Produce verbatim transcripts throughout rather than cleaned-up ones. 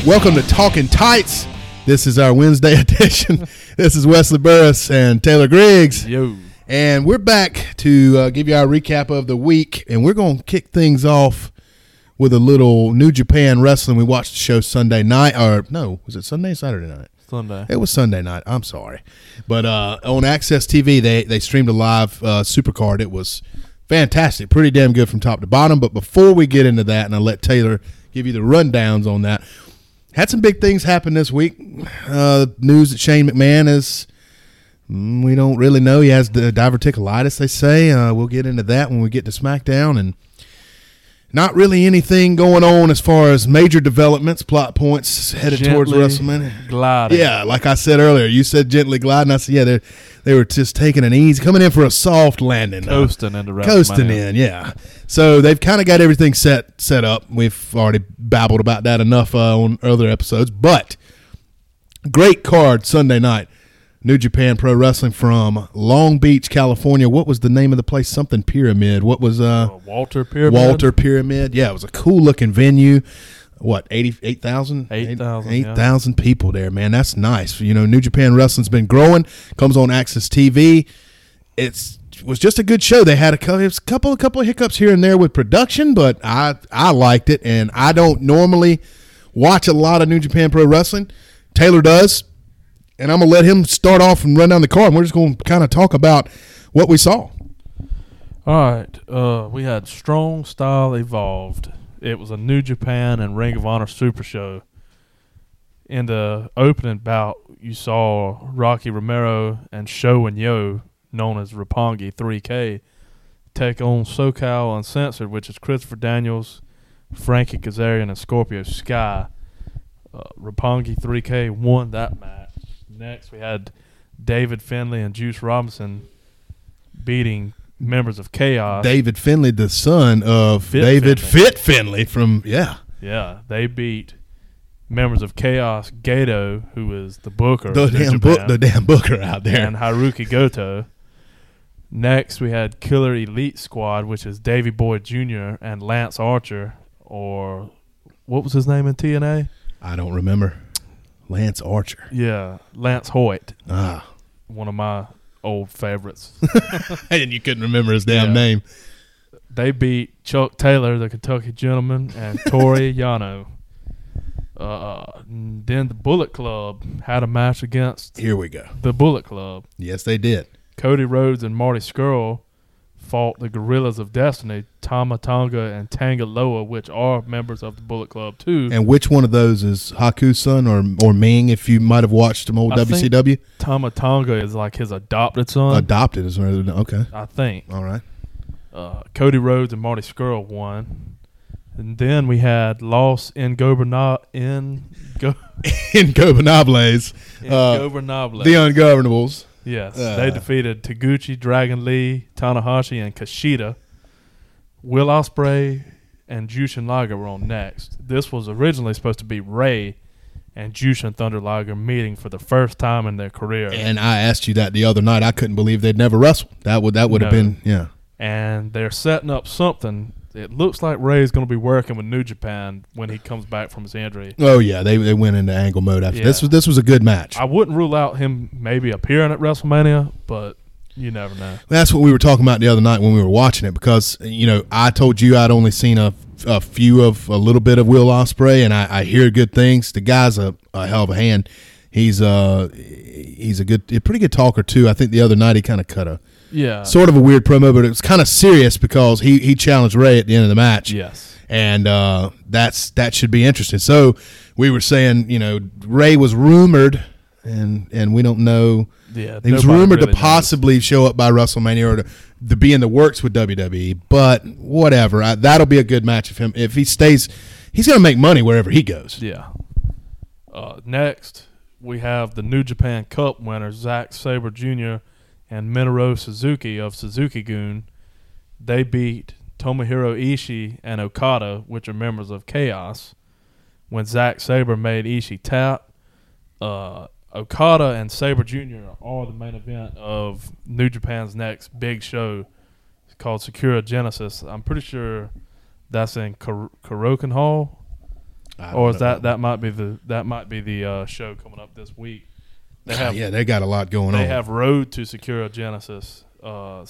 Welcome to Talking Tights. This is our Wednesday edition. This is Wesley Burris and Taylor Griggs. Yo. And we're back to uh, give you our recap of the week. And we're going to kick things off with a little New Japan Wrestling. We watched the show Sunday night. Or, no, was it Sunday or Saturday night? Sunday. It was Sunday night. I'm sorry. But uh, on Access T V, they, they streamed a live uh, Supercard. It was fantastic. Pretty damn good from top to bottom. But before we get into that, and I'll let Taylor give you the rundowns on that, had some big things happen this week. Uh, news that Shane McMahon is, mm, we don't really know. He has the diverticulitis, they say. Uh, we'll get into that when we get to SmackDown. And not really anything going on as far as major developments, plot points headed Gently towards WrestleMania. Gliding. Yeah, like I said earlier, you said gently gliding. I said, yeah, they they were just taking an easy, coming in for a soft landing. Coasting uh, into WrestleMania. Coasting in, yeah. So they've kind of got everything set set up. We've already babbled about that enough uh, on other episodes. But great card Sunday night. New Japan Pro Wrestling from Long Beach, California. What was the name of the place? Something Pyramid. What was uh, uh Walter Pyramid? Walter Pyramid. Yeah, it was a cool looking venue. What, eighty-eight thousand? eight thousand, eight thousand yeah. people there, man. That's nice. You know, New Japan Wrestling's been growing. Comes on Access T V. It's it was just a good show. They had a couple, it was a couple, a couple of hiccups here and there with production, but I I liked it, and I don't normally watch a lot of New Japan Pro Wrestling. Taylor does. And I'm going to let him start off and run down the card, and we're just going to kind of talk about what we saw. All right. Uh, we had Strong Style Evolved. It was a New Japan and Ring of Honor Super Show. In the opening bout, you saw Rocky Romero and Sho and Yo, known as Roppongi three K, take on SoCal Uncensored, which is Christopher Daniels, Frankie Kazarian, and Scorpio Sky. Uh, Roppongi three K won that match. Next, we had David Finlay and Juice Robinson beating members of Chaos. David Finlay, the son of Fit David Finlay. Fit Finlay from, yeah. Yeah, they beat members of Chaos, Gato, who is the booker. The damn, book, the damn booker out there. And Haruki Goto. Next, we had Killer Elite Squad, which is Davey Boy Junior and Lance Archer, or what was his name in T N A? I don't remember. Lance Archer. Yeah, Lance Hoyt. Ah. One of my old favorites. And you couldn't remember his damn yeah. name. They beat Chuck Taylor, the Kentucky Gentleman, and Tori Yano. Uh, then the Bullet Club had a match against Here we go. the Bullet Club. Yes, they did. Cody Rhodes and Marty Scurll fought the Gorillas of Destiny, Tama Tonga and Tangaloa, which are members of the Bullet Club too. And which one of those is Haku's son or or Ming, if you might have watched some old I W C W? Tama Tonga is like his adopted son. Adopted is rather okay. I think. All right. Uh, Cody Rhodes and Marty Scurll won. And then we had Los Ingobernables. In Go- Ingobernables. Uh, Ingobernables. the Ungovernables. Yes, Uh. they defeated Taguchi, Dragon Lee, Tanahashi, and Kushida. Will Ospreay and Jushin Liger were on next. This was originally supposed to be Ray and Jushin Thunder Liger meeting for the first time in their career. And I asked you that the other night. I couldn't believe they'd never wrestled. That would that would have No. been yeah. And they're setting up something. It looks like Ray's going to be working with New Japan when he comes back from his injury. Oh yeah, they they went into angle mode after Yeah. this was this was a good match. I wouldn't rule out him maybe appearing at WrestleMania, but you never know. That's what we were talking about the other night when we were watching it, because you know I told you I'd only seen a, a few of a little bit of Will Ospreay, and I, I hear good things. The guy's a, a hell of a hand. He's uh he's a good, a pretty good talker too. I think the other night he kind of cut a Yeah. sort of a weird promo, but it was kind of serious because he he challenged Ray at the end of the match. Yes. And uh, that's that should be interesting. So we were saying, you know, Ray was rumored, and and we don't know. Yeah, he was nobody rumored really to possibly show up by WrestleMania or to, to be in the works with W W E. But whatever, I, that'll be a good match if him if he stays. He's going to make money wherever he goes. Yeah. Uh, next, we have the New Japan Cup winners, Zack Sabre Junior and Minoru Suzuki of Suzuki-gun. They beat Tomohiro Ishii and Okada, which are members of Chaos, when Zack Sabre made Ishii tap. Uh, Okada and Sabre Junior are the main event of New Japan's next big show. It's called Sakura Genesis. I'm pretty sure that's in Kar- Karoken Hall. I don't Or is know. that that might be the that might be the uh, show coming up this week? They have yeah, they got a lot going they on. have Road to Sakura Genesis uh,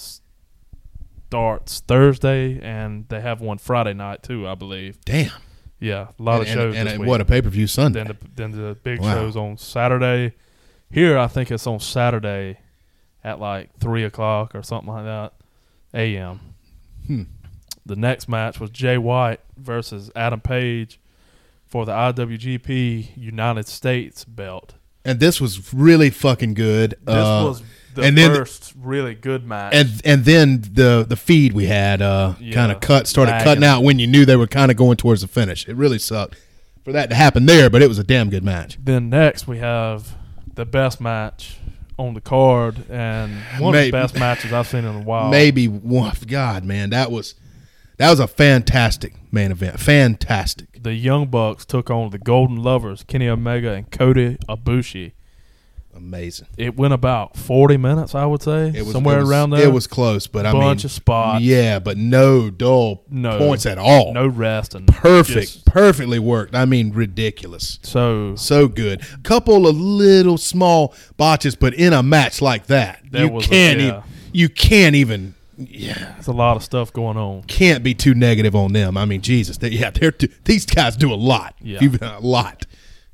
starts Thursday, and they have one Friday night too, I believe. Damn. Yeah, a lot and, of shows and, this and week. what a pay per view Sunday. Then the then the big Wow. shows on Saturday. Here, I think it's on Saturday at like three o'clock or something like that, a m. Hmm. The next match was Jay White versus Adam Page for the I W G P United States belt. And this was really fucking good. This uh, was the and then- first really good match. and and then the the feed we had uh, Yeah, kind of cut started lagging. cutting out when you knew they were kind of going towards the finish. It really sucked for that to happen there, but it was a damn good match. Then next we have the best match on the card and one Maybe- of the best matches I've seen in a while. Maybe one, God, man, that was that was a fantastic main event. Fantastic. The Young Bucks took on the Golden Lovers, Kenny Omega and Kota Ibushi. Amazing. It went about forty minutes, I would say, It was somewhere it was- around there. It was close, but I mean, bunch of spots. yeah, but no dull No. points at all. No rest and Perfect, just- perfectly worked. I mean, ridiculous. so So good. Couple of little small botches, but in a match like that, There you was a- can't yeah. even. You can't even. Yeah, there's a lot of stuff going on. can't be too negative on them. I mean, Jesus, they, yeah, they're too, these guys do a lot. Yeah. You've- a lot.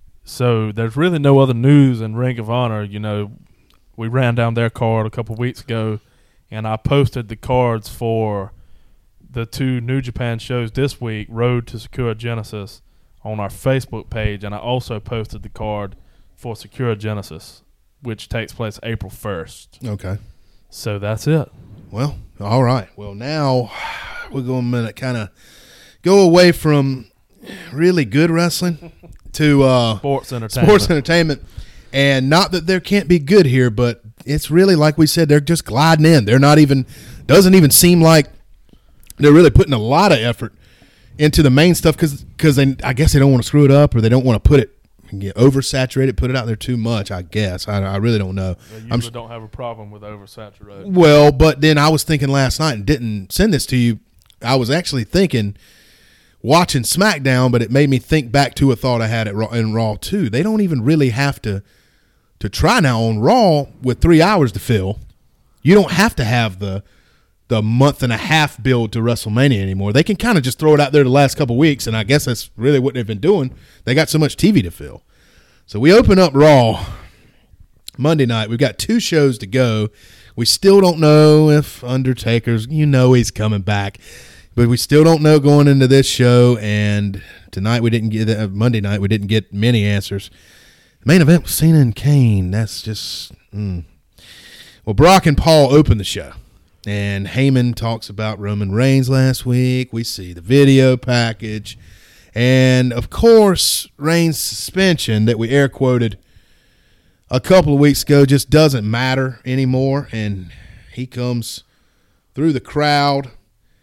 So there's really no other news in Ring of Honor. You know, we ran down their card a couple weeks ago, and I posted the cards for the two New Japan shows this week, Road to Sakura Genesis, on our Facebook page, and I also posted the card for Sakura Genesis, which takes place April first. Okay. So that's it. Well, all right. Well, now we're going to kind of go away from really good wrestling to uh, Sports entertainment. sports entertainment. And not that there can't be good here, but it's really, like we said, they're just gliding in. They're not even, doesn't even seem like they're really putting a lot of effort into the main stuff because because I guess they don't want to screw it up or they don't want to put it, get oversaturated, put it out there too much, I guess. I, I really don't know. They I'm usually don't have a problem with oversaturated. Well, but then I was thinking last night and didn't send this to you. I was actually thinking watching SmackDown, but it made me think back to a thought I had at Raw, in Raw too. They don't even really have to to try now on Raw with three hours to fill. You don't have to have the the month and a half build to WrestleMania anymore. They can kind of just throw it out there the last couple weeks, and I guess that's really what they've been doing. They got so much T V to fill. So we open up Raw Monday night. We've got two shows to go. We still don't know if Undertaker's, you know he's coming back, but we still don't know going into this show. And tonight we didn't get, uh, Monday night we didn't get many answers. The main event was Cena and Kane. That's just, mm. Well, Brock and Paul open the show. And Heyman talks about Roman Reigns last week. We see the video package. And, of course, Reigns' suspension that we air quoted a couple of weeks ago just doesn't matter anymore. And he comes through the crowd.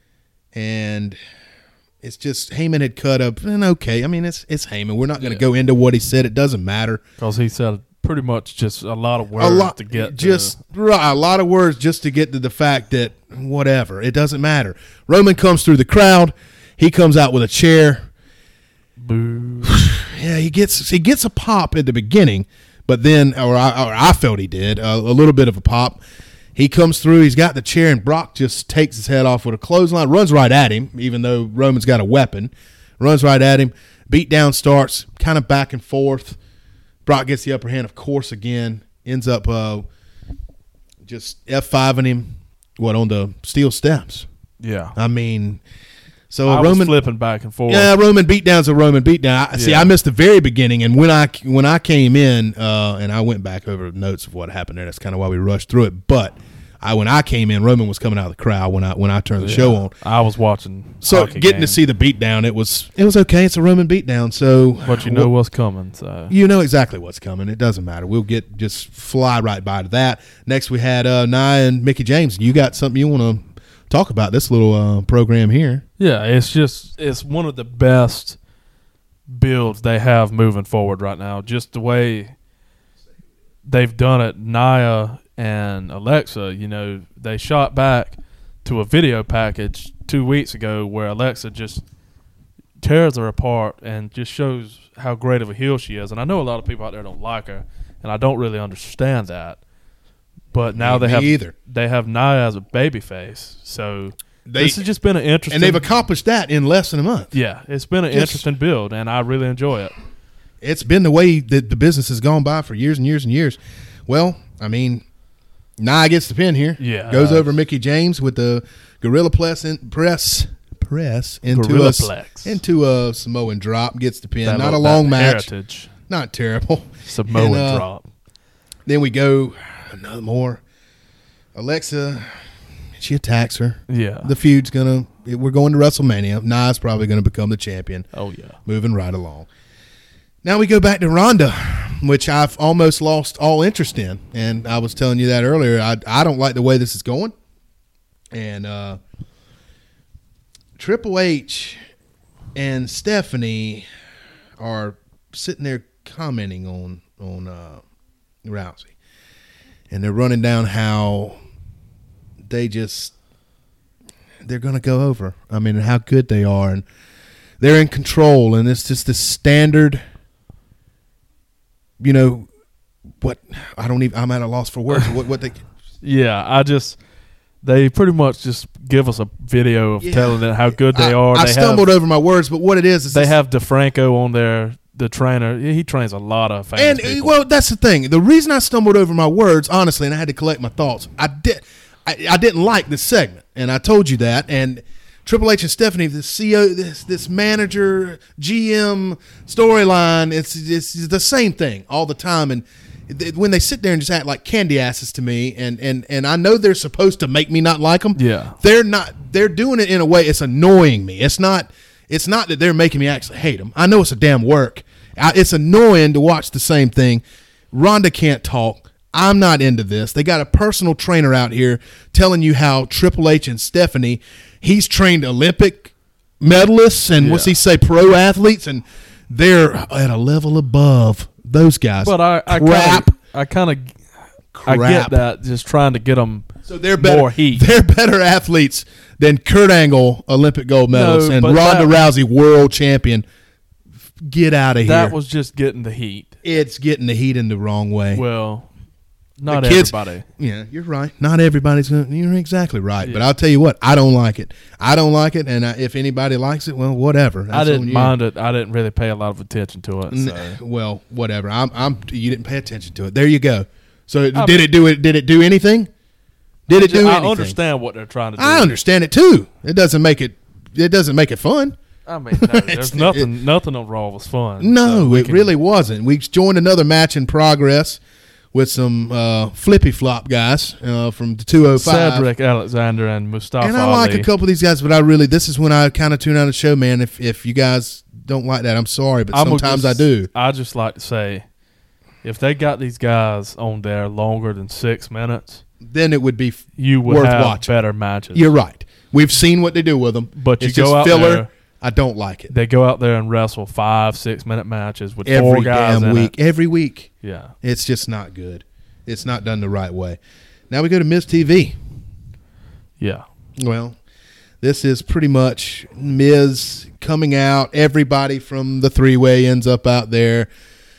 And it's just Heyman had cut up. And okay, I mean, it's it's Heyman. We're not going to Yeah. go into what he said. It doesn't matter. Because he said pretty much just a lot of words a lot to get just to. right, a lot of words just to get to the fact that whatever, it doesn't matter. Roman comes through the crowd. He comes out with a chair. Boo. Yeah, he gets he gets a pop at the beginning, but then, or I, or I felt he did a, a little bit of a pop. He comes through. He's got the chair, and Brock just takes his head off with a clothesline. Runs right at him, even though Roman's got a weapon. Runs right at him. Beat down starts, kind of back and forth. Brock gets the upper hand, of course, again. Ends up uh, just F five-ing him, what, on the steel steps. Yeah. I mean, so I Roman was flipping back and forth. Yeah, Roman beatdown's a Roman beatdown. I, See, Yeah. I missed the very beginning, and when I when I came in, uh, and I went back over notes of what happened there. That's kind of why we rushed through it. But I when I came in, Roman was coming out of the crowd when I when I turned the Yeah. show on. I was watching. So hockey getting to games, see the beatdown, it was it was okay. It's a Roman beatdown, so but you know what's coming. So you know exactly what's coming. It doesn't matter. We'll get just fly right by to that. Next, we had uh, Nia and Mickey James. You got something you want to talk about this little uh, program here? yeah, it's just it's one of the best builds they have moving forward right now. Just the way they've done it, Nia and Alexa. You know, they shot back to a video package two weeks ago where Alexa just tears her apart and just shows how great of a heel she is. And I know a lot of people out there don't like her, and I don't really understand that. But now Me they have either. they have Nia as a babyface, so They, this has just been an interesting. and they've accomplished that in less than a month. yeah, it's been an Just- interesting build, and I really enjoy it. It's been the way that the business has gone by for years and years and years. Well, I mean, Nia gets the pin here. Yeah. Goes over Mickey James with the Gorilla Press in, press press into a, Gorillaplex. into a Samoan drop. Gets the pin. That Not a little- long that match. Heritage Not terrible. Samoan And, uh, drop. Then we go another more. Alexa, she attacks her. Yeah. The feud's gonna. We're going to WrestleMania. Nia's probably going to become the champion. oh yeah. Moving right along. Now we go back to Ronda, which I've almost lost all interest in, and I was telling you that earlier. I I don't like the way this is going, and uh, Triple H and Stephanie are sitting there commenting on on uh, Rousey, and they're running down how they just they're going to go over. I mean, how good they are, and they're in control, and it's just the standard. You know what? I don't even. I'm at a loss for words. What? What they? Yeah, I just they pretty much just give us a video of Yeah. telling them how good they I, are. I they stumbled have, over my words, but what it is is They this- have DeFranco on there, the trainer. He trains a lot of famous and people. well, that's the thing. The reason I stumbled over my words, honestly, and I had to collect my thoughts. I did. I, I didn't like this segment, and I told you that. And Triple H and Stephanie, the C E O, this this manager, G M storyline, it's it's the same thing all the time. And th- when they sit there and just act like candy asses to me, and and and I know they're supposed to make me not like them. Yeah. they're not. They're doing it in a way. It's annoying me. It's not. It's not that they're making me actually hate them. I know it's a damn work. I, it's annoying to watch the same thing. Ronda can't talk. I'm not into this. They got a personal trainer out here telling you how Triple H and Stephanie, he's trained Olympic medalists and what's Yeah. he say, pro athletes, and they're at a level above those guys. But I, I crap, kinda, I kind of, I crap. get that. Just trying to get them So they're better. more heat. They're better athletes than Kurt Angle, Olympic gold medalist, No, and but Ronda that- Rousey, world champion. Get out of here. That was just getting the heat. It's getting the heat in the wrong way. Well, not The kids- everybody. Yeah, you're right. Not everybody's going to, you're exactly right. But Yeah. I'll tell you what, I don't like it. I don't like it, and I, if anybody likes it, well, whatever. That's I on didn't you. mind it. I didn't really pay a lot of attention to it. N- So. Well, whatever. I'm, I'm, you didn't pay attention to it. There you go. So I did mean- it do it? Did it do anything? Did it do I anything? understand what they're trying to do. I understand it too. It doesn't make it. It doesn't make it fun. I mean, no, It's- there's nothing. nothing on Raw was fun. No, So we it can- really wasn't. We joined another match in progress with some uh, flippy flop guys uh, from the two oh five. Cedric Alexander and Mustafa And I like Ali. a couple of these guys, but I really, this is when I kind of tune out of the show, man. If if you guys don't like that, I'm sorry, but I'm gonna sometimes just- I do. I just like to say, if they got these guys on there longer than six minutes, Then it would be. f- you would Worth have watching. better matches. You're right. We've seen what they do with them, But you it's go just out filler. there- I don't like it. They go out there and wrestle five, six minute matches with four Every guys damn in week, it. every week, Yeah, it's just not good. It's not done the right way. Now we go to Miz T V. yeah. Well, this is pretty much Miz coming out. Everybody from the three-way ends up out there.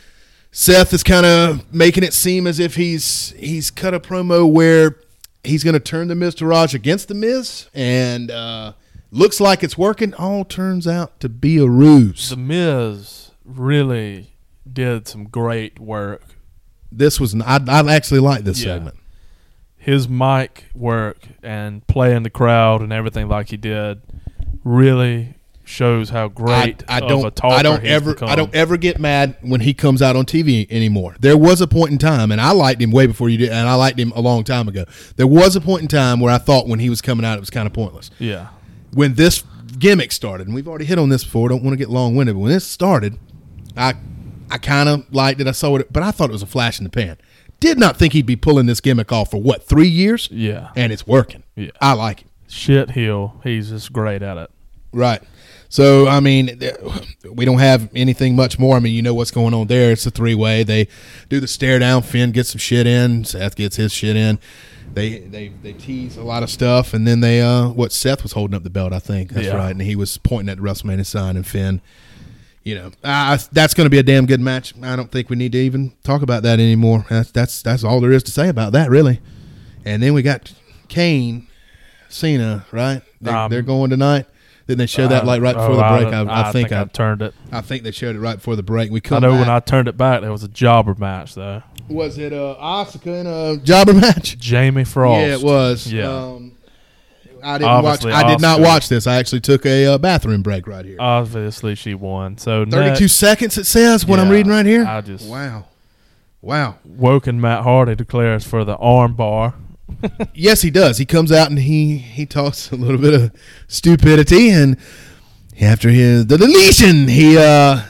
Seth is kind of making it seem as if he's he's cut a promo where he's going to turn the Miz Taraj against the Miz, and uh, looks like it's working. All turns out to be a ruse. The Miz really did some great work. This was I, I actually like this Yeah. segment. His mic work and playing the crowd and everything like he did really shows how great I, I of don't. a talker I don't he's ever. become. I don't ever get mad when he comes out on T V anymore. There was a point in time, and I liked him way before you did, and I liked him a long time ago. There was a point in time where I thought when he was coming out, it was kind of pointless. Yeah. When this gimmick started, and we've already hit on this before. Don't want to get long winded, but when this started, I, I kind of liked it. I saw it, but I thought it was a flash in the pan. Did not think he'd be pulling this gimmick off for what three years, Yeah. and it's working. Yeah. I like him. Shit heel. He's just great at it. Right. So, I mean, we don't have anything much more. I mean, you know what's going on there. It's a three-way. They do the stare down. Finn gets some shit in. Seth gets his shit in. They they they tease a lot of stuff, and then they uh what Seth was holding up the belt, I think. That's yeah. right, and he was pointing at the WrestleMania sign, and Finn, you know, uh, that's going to be a damn good match. I don't think we need to even talk about that anymore. That's that's that's all there is to say about that, really. And then we got Kane, Cena, right? They, um, they're going tonight. Didn't they show that like right before oh, the break? I, I, I, I think, think I, I turned it. I think they showed it right before the break. We come I know back. when I turned it back, there was a jobber match though. Was it uh, Asuka in a jobber match? Jamie Frost. Yeah, it was. Yeah. Um, I didn't Obviously, watch. I did not Asuka. watch this. I actually took a uh, bathroom break right here. Obviously, she won. So Thirty-two next, seconds. It says what I'm yeah, reading right here. I just Wow, wow. Woken Matt Hardy declares for the arm bar. Yes, he does. He comes out and he he talks a little bit of stupidity, and after his the deletion, he uh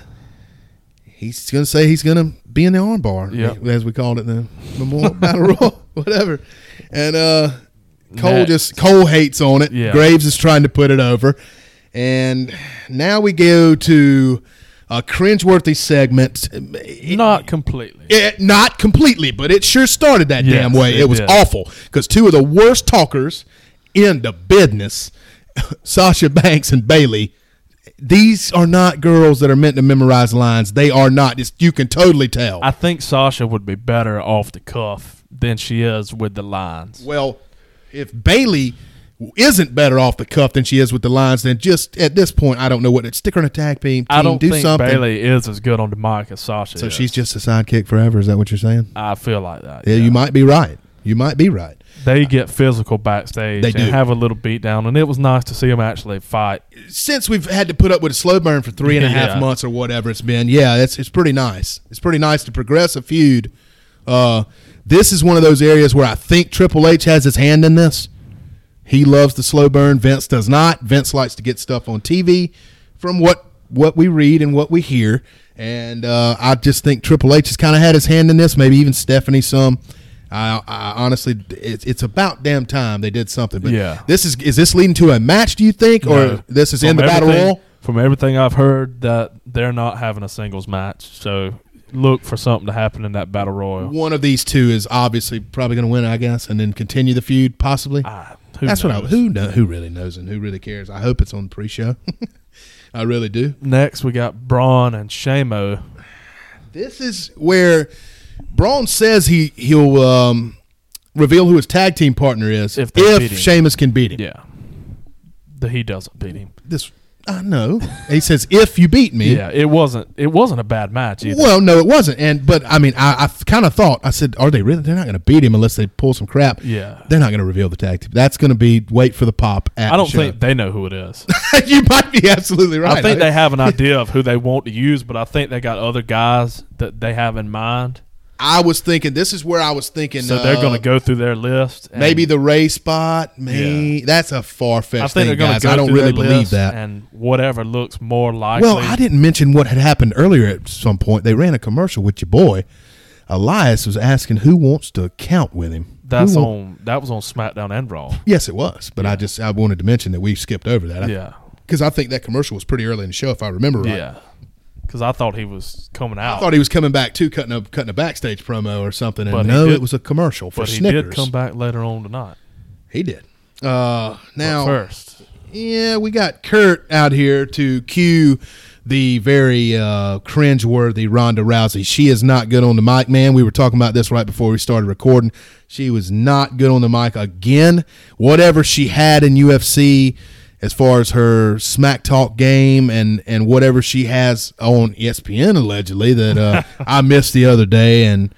he's gonna say he's gonna be in the arm bar, Yep. as we called it, the Memorial Battle Royal, whatever. And uh, Cole Next. just Cole hates on it. Yeah. Graves is trying to put it over, and now we go to a cringeworthy segment. Not completely. It, not completely, but it sure started that Yes, damn way. It, it was did. awful because two of the worst talkers in the business, Sasha Banks and Bailey, these are not girls that are meant to memorize lines. They are not. It's, you can totally tell. I think Sasha would be better off the cuff than she is with the lines. Well, if Bailey isn't better off the cuff than she is with the lines, then just at this point, I don't know what it. Stick her in a tag team. I don't do think something. Bailey is as good on the mic as Sasha So is. she's just a sidekick forever. Is that what you're saying? I feel like that. Yeah, you might be right. You might be right. They get physical backstage They and do. have a little beat down, and it was nice to see them actually fight. Since we've had to put up with a slow burn for three and a half Yeah. months or whatever it's been, yeah, it's it's pretty nice. It's pretty nice to progress a feud. Uh, this is one of those areas where I think Triple H has his hand in this. He loves the slow burn. Vince does not. Vince likes to get stuff on T V from what what we read and what we hear. And uh, I just think Triple H has kind of had his hand in this, maybe even Stephanie some. I, I honestly, it's, it's about damn time they did something. But Yeah. this is is this leading to a match? Do you think, or No. this is From in the battle everything- royal? From everything I've heard, that they're not having a singles match. So look for something to happen in that battle royal. One of these two is obviously probably going to win, I guess, and then continue the feud, possibly. Ah, who That's what I knows? who know, who really knows and who really cares. I hope it's on the pre-show. I really do. Next, we got Braun and Shamo. This is where Braun says he he'll um, reveal who his tag team partner is If if, they beat him. Sheamus can beat him. Yeah, the, he doesn't beat him. This I know. He says if you beat me. Yeah, it wasn't. It wasn't a bad match either. Well, no, it wasn't. And but I mean, I, I kind of thought I said, are they really? They're not going to beat him unless they pull some crap. Yeah. they're not going to reveal the tag team. That's going to be wait for the pop. At I don't the show. think they know who it is. You might be absolutely right. I think they have an idea of who they want to use, but I think they got other guys that they have in mind. I was thinking. This is where I was thinking. So they're uh, going to go through their list. and maybe the Ray spot. Maybe that's a far fetched I thing, think they're going guys. to go I don't through really their believe list that. and whatever looks more likely. Well, I didn't mention what had happened earlier. At some point, they ran a commercial with your boy. Elias was asking who wants to count with him. That's Who wa- on. That was on SmackDown and Raw. Yes, it was. But I just I wanted to mention that we skipped over that. Yeah, Because I think that commercial was pretty early in the show, if I remember right. yeah. Because I thought he was coming out. I thought he was coming back too, cutting a cutting a backstage promo or something. And But he no, did- it was a commercial for but he Snickers. did come back later on tonight. He did. Uh, now, But first, yeah, we got Kurt out here to cue the very uh, cringeworthy Ronda Rousey. She is not good on the mic, man. We were talking about this right before we started recording. She was not good on the mic again. Whatever she had in U F C as far as her smack talk game and, and whatever she has on E S P N allegedly that uh, I missed the other day, and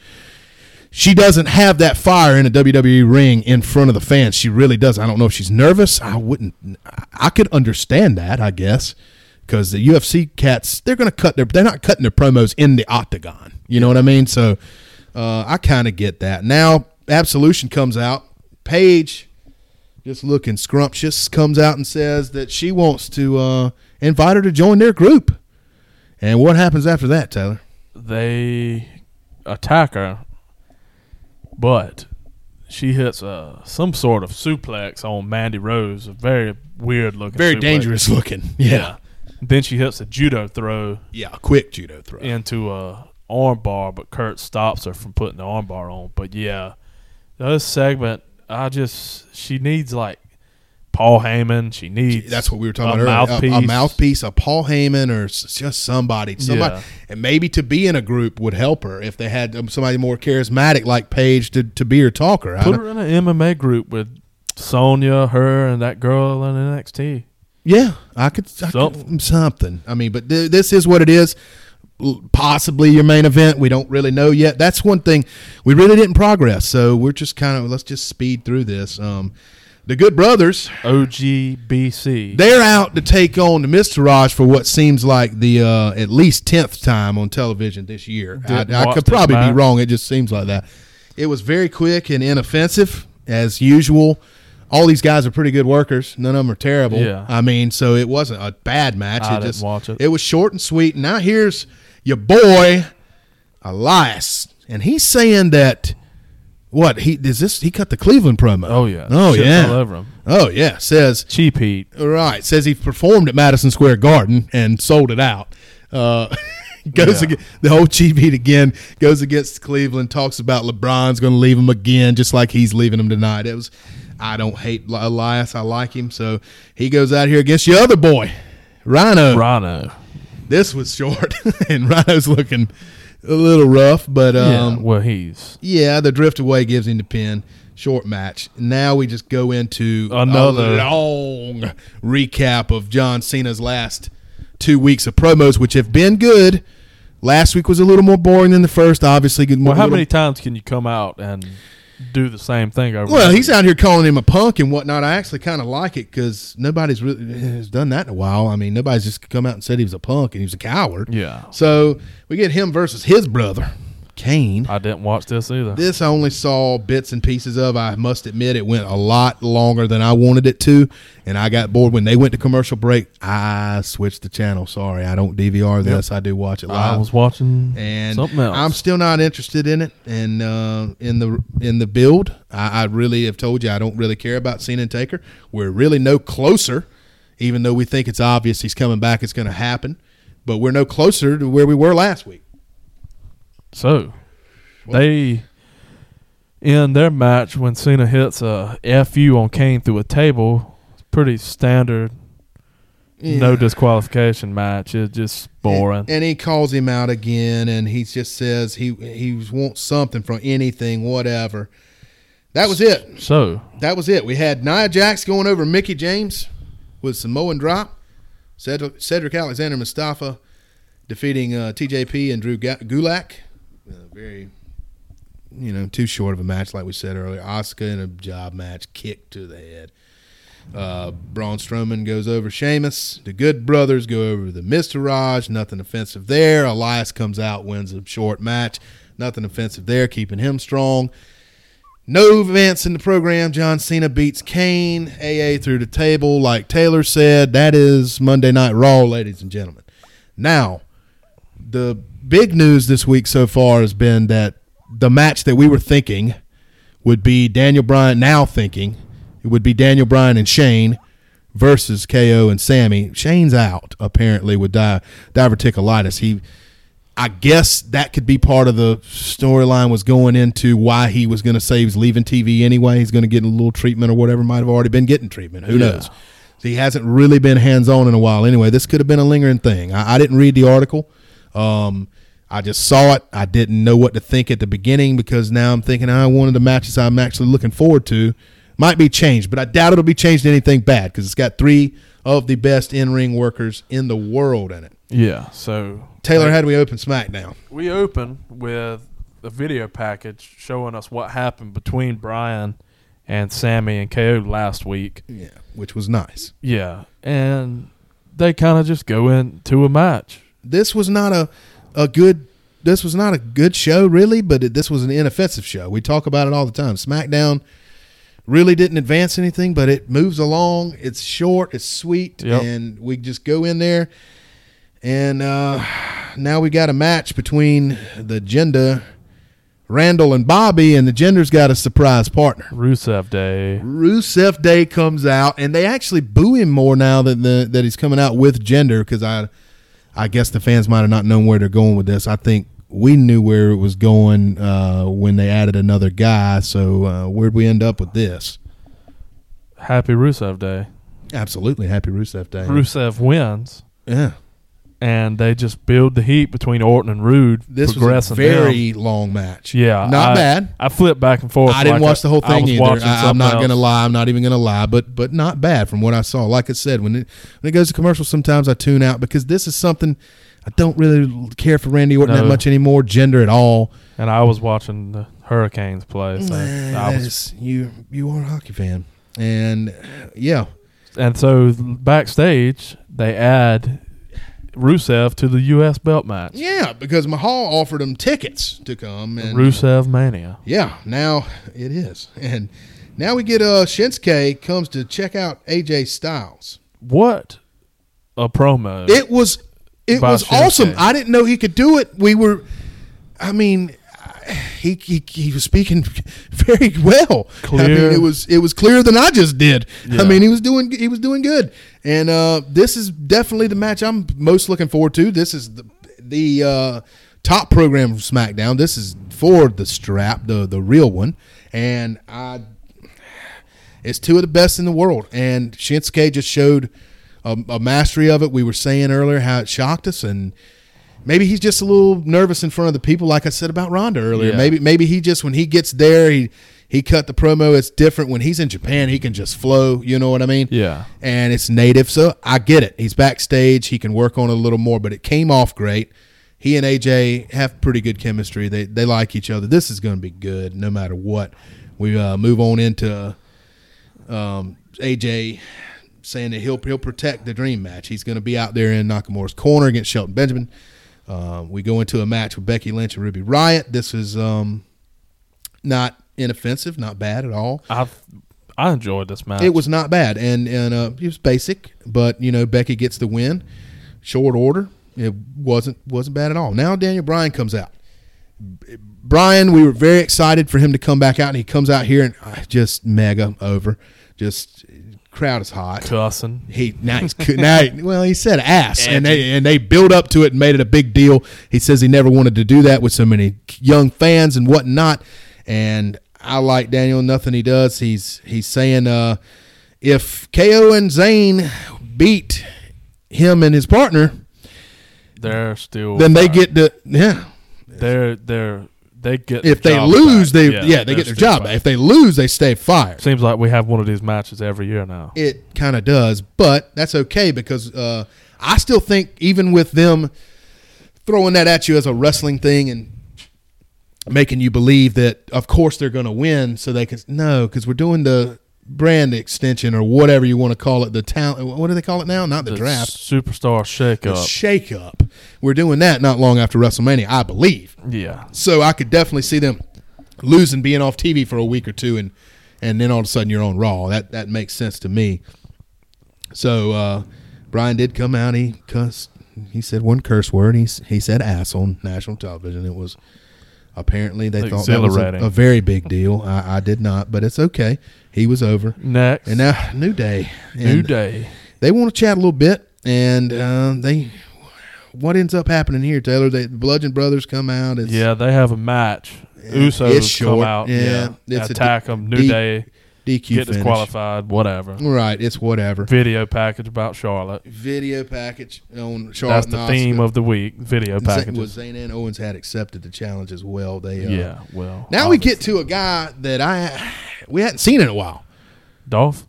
she doesn't have that fire in a W W E ring in front of the fans. She really does. I don't know if she's nervous. I wouldn't. I could understand that, I guess, because the U F C cats, they're going to cut their. They're not cutting their promos in the octagon. You know what I mean? So uh, I kind of get that. Now Absolution comes out. Paige, just looking scrumptious, comes out and says that she wants to uh, invite her to join their group. And what happens after that, Taylor? they attack her, but she hits uh, some sort of suplex on Mandy Rose. A very weird looking, Very suplex. dangerous looking. Yeah. Then she hits a judo throw. Yeah, a quick judo throw. Into a arm bar, but Kurt stops her from putting the arm bar on. But, yeah, this segment, I just – she needs, like, Paul Heyman. She needs That's what we were talking a about mouthpiece. earlier. A, a mouthpiece, a Paul Heyman, or s- just somebody. somebody. Yeah. And maybe to be in a group would help her if they had um, somebody more charismatic like Paige to, to be her talker. I Put don't- her in an M M A group with Sonya, her, and that girl in N X T. Yeah, I could I Something. could- something. I mean, but th- this is what it is. L- Possibly your main event. We don't really know yet. That's one thing we really didn't progress. So we're just kind of let's just speed through this. Um, the Good Brothers, O G B C. they're out to take on the Mister Raj for what seems like the uh, at least tenth time on television this year. I, Didn't I watch could this probably be match. wrong. It just seems like that. It was very quick and inoffensive as usual. All these guys are pretty good workers. None of them are terrible. Yeah. I mean, so it wasn't a bad match. I it didn't just watch it. It was short and sweet. Now here's your boy Elias, and he's saying that what he is this? He cut the Cleveland promo. Oh, yeah. Oh Shit's yeah. all over him. Oh yeah. Says Cheap Heat. right. Says he performed at Madison Square Garden and sold it out. Uh, goes Yeah. again, the whole cheap heat again. Goes against Cleveland. Talks about LeBron's going to leave him again, just like he's leaving him tonight. It was. I don't hate Elias. I like him. So he goes out here against your other boy, Rhino. Rhino. This was short, and Rhino's looking a little rough, but um, yeah, well, he's yeah, the drift away gives him the pin. Short match. Now we just go into Another- a long recap of John Cena's last two weeks of promos, which have been good. Last week was a little more boring than the first, obviously. Good- well. How little- many times can you come out and do the same thing over? Well, and he's over? out here calling him a punk and whatnot. I actually kind of like it because nobody's really has done that in a while. I mean, nobody's just come out and said he was a punk and he was a coward. Yeah, So we get him versus his brother, Kane. I didn't watch this either. This I only saw bits and pieces of. I must admit it went a lot longer than I wanted it to, and I got bored. When they went to commercial break, I switched the channel. Sorry, I don't D V R this. I do watch it live. I was watching and something else. I'm still not interested in it, and uh, in the in the build. I, I really have told you I don't really care about Cena and Taker. We're really no closer, even though we think it's obvious he's coming back. It's going to happen, but we're no closer to where we were last week. So, What? they in their match when Cena hits a F U on Kane through a table. It's pretty standard, no Yeah. disqualification match. It's just boring. And, and he calls him out again, and he just says he he wants something from anything, whatever. That was it. So, That was it. We had Nia Jax going over Mickey James with Samoan drop. Cedric, Cedric Alexander Mustafa defeating uh, T J P and Drew Ga- Gulak. Uh, very, you know, too short of a match, like we said earlier. Asuka in a job match, kick to the head. Uh, Braun Strowman goes over Sheamus. The Good Brothers go over the Mister Raj. Nothing offensive there. Elias comes out, wins a short match. Nothing offensive there, keeping him strong. No advance in the program. John Cena beats Kane. A A through the table, like Taylor said. That is Monday Night Raw, ladies and gentlemen. Now, the big news this week so far has been that the match that we were thinking would be Daniel Bryan, now thinking it would be Daniel Bryan and Shane versus K O and Sammy. Shane's out, apparently, with di- diverticulitis. He, I guess that could be part of the storyline was going into why he was going to say he was leaving T V anyway. He's going to get a little treatment or whatever. Might have already been getting treatment. Who Yeah. knows? So he hasn't really been hands-on in a while anyway. This could have been a lingering thing. I, I didn't read the article. Um, I just saw it. I didn't know what to think at the beginning because now I'm thinking I one of the matches I'm actually looking forward to might be changed, but I doubt it'll be changed to anything bad because it's got three of the best in-ring workers in the world in it. yeah. So, Taylor, they- how do we open SmackDown? we open with a video package showing us what happened between Bryan and Sammy and K O last week. Yeah, which was nice. Yeah, and they kind of just go into a match. This was not a a good. This was not a good show, really, but it, this was an inoffensive show. We talk about it all the time. SmackDown really didn't advance anything, but it moves along. It's short, it's sweet, Yep. and we just go in there. And uh, now we got a match between the Jinder Randall and Bobby, and the Genders got a surprise partner. Rusev Day. Rusev Day comes out, and they actually boo him more now that the, that he's coming out with Gender, because I, I guess the fans might have not known where they're going with this. I think we knew where it was going uh, when they added another guy. So uh, where'd we end up with this? Happy Rusev Day. Absolutely, happy Rusev Day. Rusev wins. Yeah. And they just build the heat between Orton and Rude. This was a very them. long match. Yeah. Not I, bad. I flipped back and forth. I didn't like watch I, the whole thing either. I, I'm not going to lie. I'm not even going to lie, but but not bad from what I saw. Like I said, when it, when it goes to commercial, sometimes I tune out because this is something I don't really care for Randy Orton no. that much anymore, Gender at all. And I was watching the Hurricanes play. So Man, I was, is, you, you are a hockey fan. And, yeah. And so backstage, they add Rusev to the U S belt match. Yeah, because Mahal offered him tickets to come. And Rusev Mania. Yeah, now it is. And now we get uh, Shinsuke comes to check out A J Styles. What a promo. It was it was Shinsuke. Awesome. I didn't know he could do it. We were, I mean, he he, he was speaking very well. Clear. I mean, it was it was clearer than I just did. Yeah. I mean, he was doing he was doing good. And uh, this is definitely the match I'm most looking forward to. This is the the uh, top program of SmackDown. This is for the strap, the the real one. And I, it's two of the best in the world. And Shinsuke just showed a, a mastery of it. We were saying earlier how it shocked us, and maybe he's just a little nervous in front of the people, like I said about Ronda earlier. Yeah. Maybe maybe he just, when he gets there, he he cut the promo. It's different. When he's in Japan, he can just flow. You know what I mean? Yeah. And it's native, so I get it. He's backstage. He can work on it a little more, but it came off great. He and A J have pretty good chemistry. They they like each other. This is going to be good no matter what. We uh, move on into um, A J saying that he'll he'll protect the dream match. He's going to be out there in Nakamura's corner against Shelton Benjamin. Uh, we go into a match with Becky Lynch and Ruby Riott. This is um, not inoffensive, not bad at all. I I enjoyed this match. It was not bad, and and uh, it was basic, but you know Becky gets the win, short order. It wasn't wasn't bad at all. Now Daniel Bryan comes out. Bryan, we were very excited for him to come back out, and he comes out here and uh, just mega over. Just crowd is hot. Cussing. He now he's now he, well he said ass, and they and they built up to it and made it a big deal. He says he never wanted to do that with so many young fans and whatnot. And I like Daniel. Nothing he does. He's he's saying uh, if K O and Zayn beat him and his partner, they're still then they fired. get the yeah. They're they're they get If the they job lose, back. they yeah, yeah, they get their still job fired. back. If they lose, they stay fired. Seems like we have one of these matches every year now. It kind of does, but that's okay because uh, I still think even with them throwing that at you as a wrestling thing and making you believe that of course they're going to win, so they can no, because we're doing the brand extension or whatever you want to call it. The talent, what do they call it now? Not the, The draft, superstar shake the up. shake up. We're doing that not long after WrestleMania, I believe. Yeah. So I could definitely see them losing, being off T V for a week or two, and and then all of a sudden you're on Raw. That that makes sense to me. So uh, Bryan did come out. He cussed. He said one curse word. He he said ass on national television. It was apparently they thought that was a, a very big deal. I, I did not, but it's okay. He was over. Next. And now New Day. New And Day. They want to chat a little bit, and uh, they. What ends up happening here, Taylor? They, the Bludgeon Brothers come out. It's, Yeah, they have a match. Yeah, Usos it's short. come out. Yeah, Yeah, it's a attack D- them. New D- Day. D Q Get finish. disqualified. Whatever. Right, it's whatever. Video package about Charlotte. Video package on Charlotte. That's the theme of the week. Video packages. Was Zayn and Owens had accepted the challenge as well. They uh, yeah. Well. Now we get to a guy that I we hadn't seen in a while. Dolph.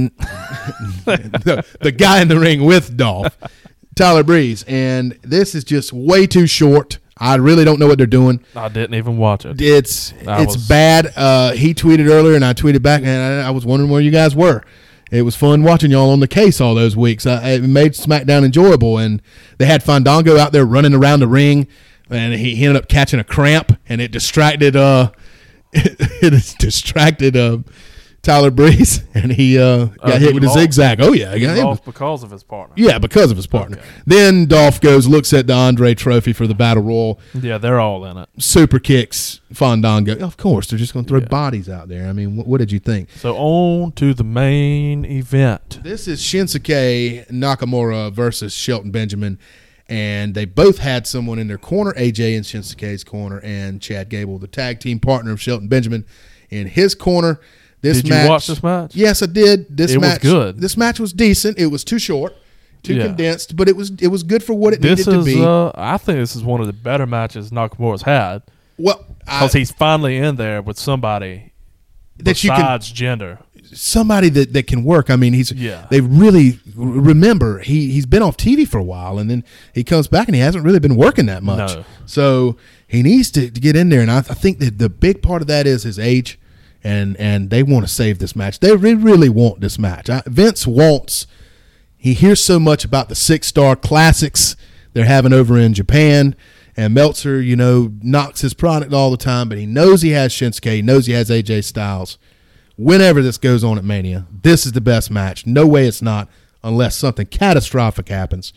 the, the guy in the ring with Dolph, Tyler Breeze, and this is just way too short. I really don't know what they're doing. I didn't even watch it. It's I it's was- bad. Uh, he tweeted earlier, and I tweeted back, and I, I was wondering where you guys were. It was fun watching y'all on the case all those weeks. I, it made SmackDown enjoyable, and they had Fandango out there running around the ring, and he, he ended up catching a cramp, and it distracted. Uh, it, it distracted uh, Tyler Breeze, and he uh, got Uh, hit he with a lost. zigzag. Oh, yeah. He got hit lost because of his partner. Yeah, because of his partner. Okay. Then Dolph goes, looks at the Andre Trophy for the Battle Royal, Yeah, they're all in it. super kicks Fandango. Of course, they're just going to throw Yeah. bodies out there. I mean, what, what did you think? So on to the main event. This is Shinsuke Nakamura versus Shelton Benjamin, and they both had someone in their corner, A J in Shinsuke's corner, and Chad Gable, the tag team partner of Shelton Benjamin, in his corner. This Did match, you watch this match? Yes, I did. This It was match, good. This match was decent. It was too short, too Yeah. condensed, but it was it was good for what it This needed is, to be. uh, I think this is one of the better matches Nakamura's had well, I, because he's finally in there with somebody that you can besides gender. somebody that, that can work. I mean, he's Yeah. they really remember he he's been off T V for a while, and then he comes back and he hasn't really been working that much. No. So he needs to, to get in there, and I, I think that the big part of that is his age, and and they want to save this match. They really, really want this match. I, Vince wants. He hears so much about the six star classics they're having over in Japan. And Meltzer, you know, knocks his product all the time, but he knows he has Shinsuke. He knows he has A J Styles. Whenever this goes on at Mania, this is the best match. No way it's not unless something catastrophic happens.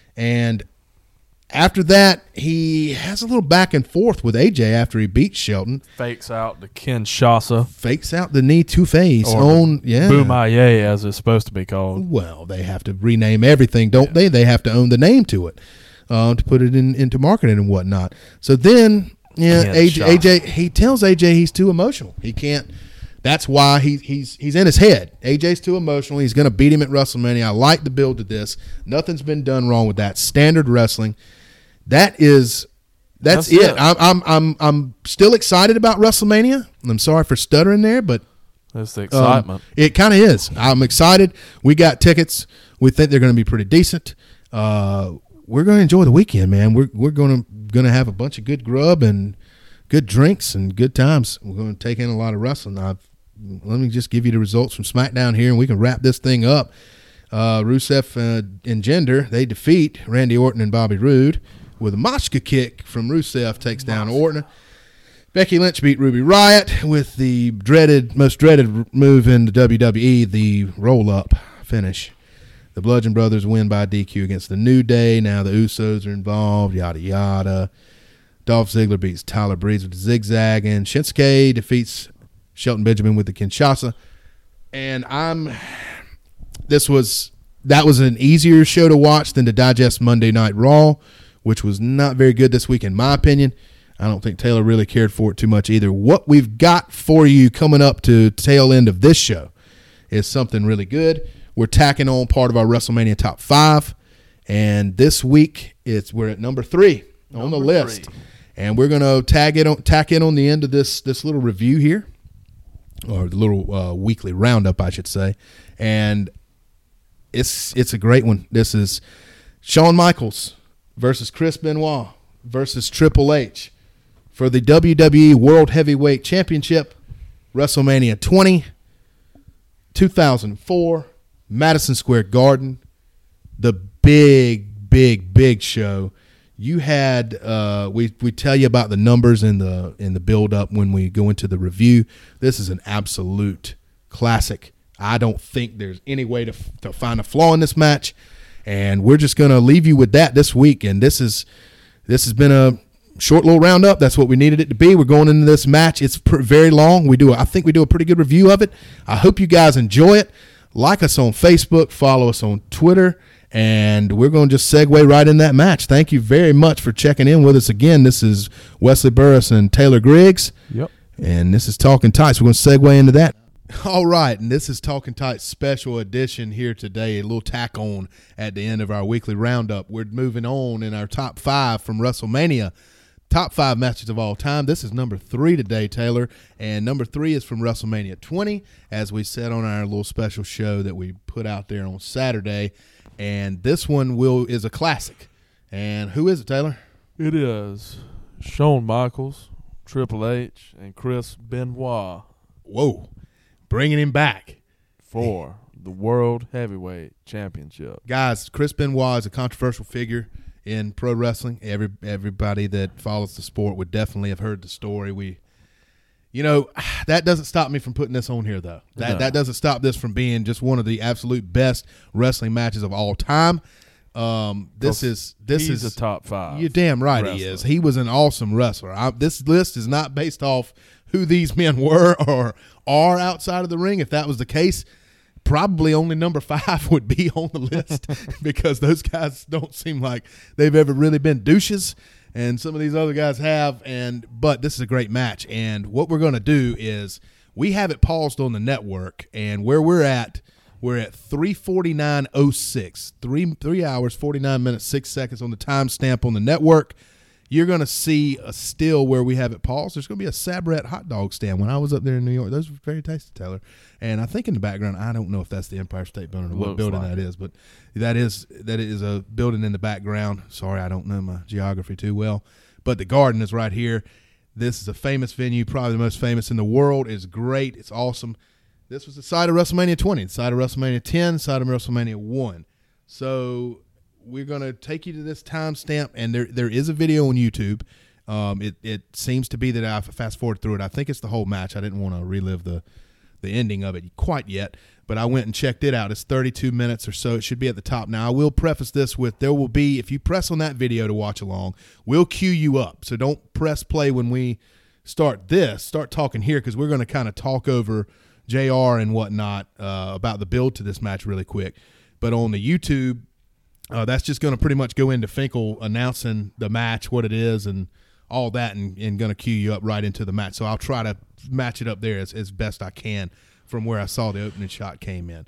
And after that, he has a little back and forth with A J after he beats Shelton. Fakes out the Kinshasa. Fakes out the knee to face Or on, yeah. Bumaye, as it's supposed to be called. Well, they have to rename everything, don't Yeah. they? They have to own the name to it uh, to put it in, into marketing and whatnot. So then, yeah, Ken A J, A J, Shaw. he tells A J he's too emotional. He can't. That's why he, he's he's in his head. A J's too emotional. He's going to beat him at WrestleMania. I like the build to this. Nothing's been done wrong with that. Standard wrestling. That is, that's, That's it. it. I'm I'm I'm I'm still excited about WrestleMania. I'm sorry for stuttering there, but That's the um, excitement. it kind of is. I'm excited. We got tickets. We think they're going to be pretty decent. Uh, we're going to enjoy the weekend, man. We're we're going to going to have a bunch of good grub and good drinks and good times. We're going to take in a lot of wrestling. I've, let me just give you the results from SmackDown here, and we can wrap this thing up. Uh, Rusev uh, and Jinder, they defeat Randy Orton and Bobby Roode with a Machka kick from Rusev, takes down Orton. Becky Lynch beat Ruby Riott with the dreaded, most dreaded move in the W W E, the roll-up finish. The Bludgeon Brothers win by D Q against the New Day. Now the Usos are involved, yada, yada. Dolph Ziggler beats Tyler Breeze with the zigzag, and Shinsuke defeats Shelton Benjamin with the Kinshasa. And I'm this was that was an easier show to watch than to digest Monday Night Raw, which was not very good this week in my opinion. I don't think Taylor really cared for it too much either. What we've got for you coming up to tail end of this show is something really good. We're tacking on part of our WrestleMania top five, and this week it's we're at number three on the Number list. three. And we're gonna tag it on, tack in on the end of this this little review here, or the little uh, weekly roundup, I should say. And it's it's a great one. This is Shawn Michaels versus Chris Benoit versus Triple H for the W W E World Heavyweight Championship, WrestleMania twenty, two thousand four, Madison Square Garden, the big, big, big show. You had uh, we we tell you about the numbers in the in the build up when we go into the review. This is an absolute classic. I don't think there's any way to to find a flaw in this match, and we're just gonna leave you with that this week. And this is this has been a short little roundup. That's what we needed it to be. We're going into this match. It's pr- very long. We do. I think we do a pretty good review of it. I hope you guys enjoy it. Like us on Facebook. Follow us on Twitter. And we're going to just segue right in that match. Thank you very much for checking in with us again. This is Wesley Burris and Taylor Griggs. Yep. And this is Talking Tights. We're going to segue into that. All right. And this is Talking Tights special edition here today. A little tack on at the end of our weekly roundup. We're moving on in our top five from WrestleMania. Top five matches of all time. This is number three today, Taylor. And number three is from WrestleMania twenty, as we said on our little special show that we put out there on Saturday. And this one will is a classic. And who is it, Taylor? It is Shawn Michaels, Triple H, and Chris Benoit Whoa. Bringing him back. for the World Heavyweight Championship. Guys, Chris Benoit is a controversial figure in pro wrestling. Every Everybody that follows the sport would definitely have heard the story. We You know, that doesn't stop me from putting this on here, though. That No. that doesn't stop this from being just one of the absolute best wrestling matches of all time. Um, this is this He's is a top five. You're damn right wrestler. he is. He was an awesome wrestler. I, this list is not based off who these men were or are outside of the ring. If that was the case, probably only number five would be on the list because those guys don't seem like they've ever really been douches, and some of these other guys have. And but this is a great match, and what we're going to do is we have it paused on the network, and where we're at, we're at three forty-nine oh six, three three hours forty-nine minutes six seconds on the timestamp on the network. You're going to see a still where we have it paused. There's going to be a Sabret hot dog stand. When I was up there in New York, those were very tasty, Taylor. And I think in the background, I don't know if that's the Empire State Building or what Looks building like that is, but that is that is a building in the background. Sorry, I don't know my geography too well. But the Garden is right here. This is a famous venue, probably the most famous in the world. It's great. It's awesome. This was the site of WrestleMania twenty, the site of WrestleMania ten, the site of WrestleMania one. So we're going to take you to this timestamp, and there there is a video on YouTube. Um, it, it seems to be that I fast forward through it. I think it's the whole match. I didn't want to relive the, the ending of it quite yet, but I went and checked it out. It's thirty-two minutes or so. It should be at the top. Now, I will preface this with there will be, if you press on that video to watch along, we'll cue you up. So don't press play when we start this. Start talking here because we're going to kind of talk over J R and whatnot uh, about the build to this match really quick. But on the YouTube, Uh, that's just going to pretty much go into Finkel announcing the match, what it is, and all that, and, and going to cue you up right into the match. So I'll try to match it up there as, as best I can from where I saw the opening shot came in.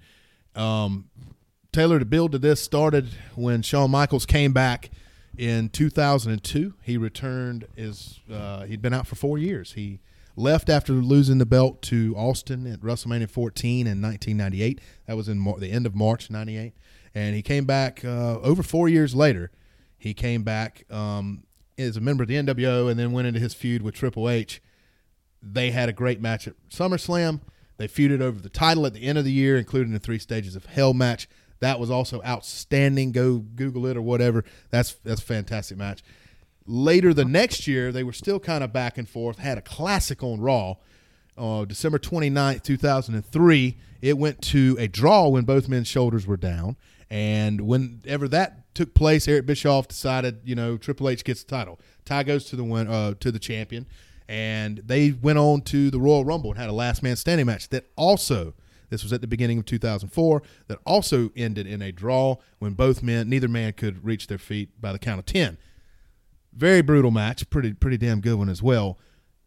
Um, Taylor, the build to this started when Shawn Michaels came back in two thousand two. He returned. His, uh, he'd been out for four years. He left after losing the belt to Austin at WrestleMania fourteen in nineteen ninety-eight. That was in Mar- the end of March ninety-eight. And he came back uh, over four years later. He came back um, as a member of the N W O and then went into his feud with Triple H. They had a great match at SummerSlam. They feuded over the title at the end of the year, including the Three Stages of Hell match. That was also outstanding. Go Google it or whatever. That's that's a fantastic match. Later the next year, they were still kind of back and forth. Had a classic on Raw. Uh, December twenty-ninth, two thousand three. It went to a draw when both men's shoulders were down. And whenever that took place, Eric Bischoff decided, you know, Triple H gets the title. Tie goes to the win, uh, to the champion. And they went on to the Royal Rumble and had a last man standing match that also, this was at the beginning of two thousand four, that also ended in a draw when both men, neither man could reach their feet by the count of ten. Very brutal match, pretty pretty damn good one as well.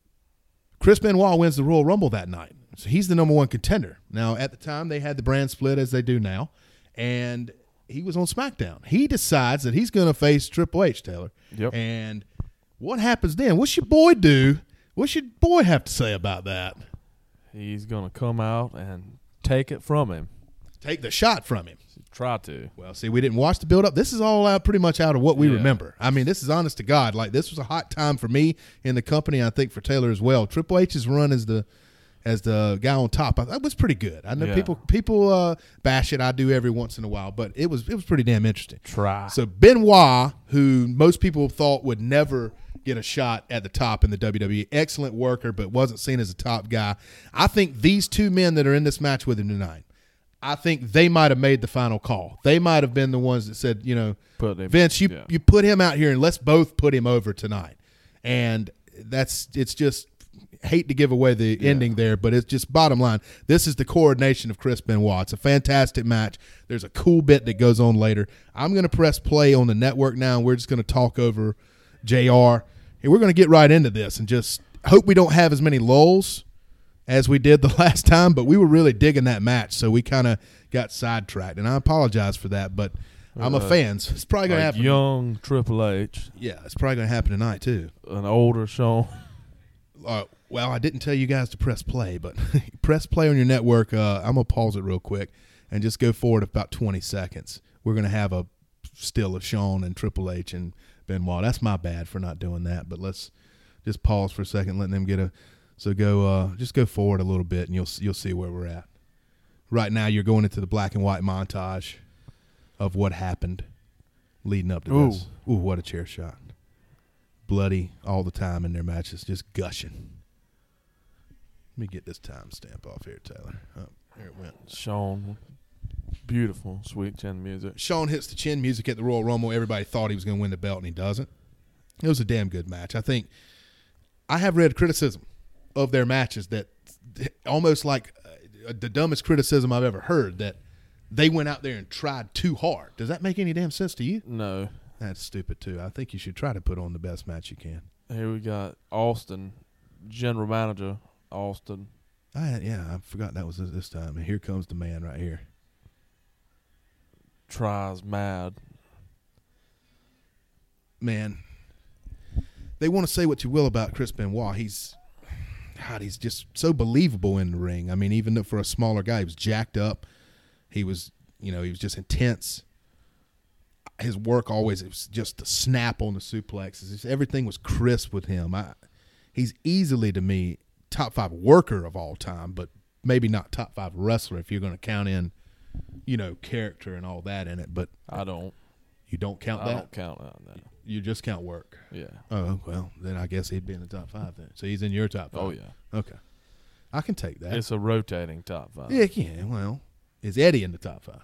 Chris Benoit wins the Royal Rumble that night. So he's the number one contender. Now, at the time, they had the brand split as they do now, and he was on SmackDown. He decides that he's going to face Triple H, Taylor. Yep. And what happens then? What's your boy do? What's your boy have to say about that? He's going to come out and take it from him. Take the shot from him. Try to. Well, see, we didn't watch the build-up. This is all out pretty much out of what we Yeah. remember. I mean, this is honest to God. Like, this was a hot time for me in the company, I think for Taylor as well. Triple H's run as the as the guy on top, I, that was pretty good. I know Yeah. people people uh, bash it. I do every once in a while, but it was it was pretty damn interesting. Try. So Benoit, who most people thought would never get a shot at the top in the W W E, excellent worker, but wasn't seen as a top guy. I think these two men that are in this match with him tonight, I think they might have made the final call. They might have been the ones that said, you know, Put him, Vince, you yeah. you put him out here and let's both put him over tonight. And that's it's just hate to give away the Yeah. ending there, but it's just bottom line. This is the coordination of Chris Benoit. It's a fantastic match. There's a cool bit that goes on later. I'm going to press play on the network now, and we're just going to talk over J R. And we're going to get right into this and just hope we don't have as many lulls as we did the last time, but we were really digging that match, so we kind of got sidetracked, and I apologize for that, but I'm a Uh, fan, so it's probably going to A happen. young Triple H, Yeah, it's probably going to happen tonight, too. an older Shawn. Uh, well, I didn't tell you guys to press play, but press play on your network. Uh, I'm going to pause it real quick and just go forward about twenty seconds. We're going to have a still of Shawn and Triple H and Benoit. That's my bad for not doing that, but let's just pause for a second, letting them get a – so go uh, just go forward a little bit, and you'll you'll see where we're at. Right now you're going into the black and white montage of what happened leading up to Ooh. this. Ooh, what a chair shot. Bloody all the time in their matches, just gushing. Let me get this timestamp off here, Taylor. Oh, there it went. Shawn, beautiful, sweet chin music. Shawn hits the chin music at the Royal Rumble. Everybody thought he was going to win the belt, and he doesn't. It was a damn good match. I think I have read criticism of their matches that almost like uh, the dumbest criticism I've ever heard, that they went out there and tried too hard. Does that make any damn sense to you? No. That's stupid, too. I think you should try to put on the best match you can. Here we got Austin, general manager, Austin. I, yeah, I forgot that was this time. And here comes the man right here. Tries mad. Man, they want to say what you will about Chris Benoit. He's, God, he's just so believable in the ring. I mean, even though for a smaller guy, he was jacked up. He was, you know, he was just intense. His work always, it was just the snap on the suplexes. Just, everything was crisp with him. I, he's easily, to me, top five worker of all time, but maybe not top five wrestler if you're going to count in, you know, character and all that in it. But I don't. You don't count I that? I don't count that. No. You just count work. Yeah. Oh, well, then I guess he'd be in the top five then. So he's in your top five. Oh, yeah. Okay. I can take that. It's a rotating top five. Yeah, yeah, well, is Eddie in the top five?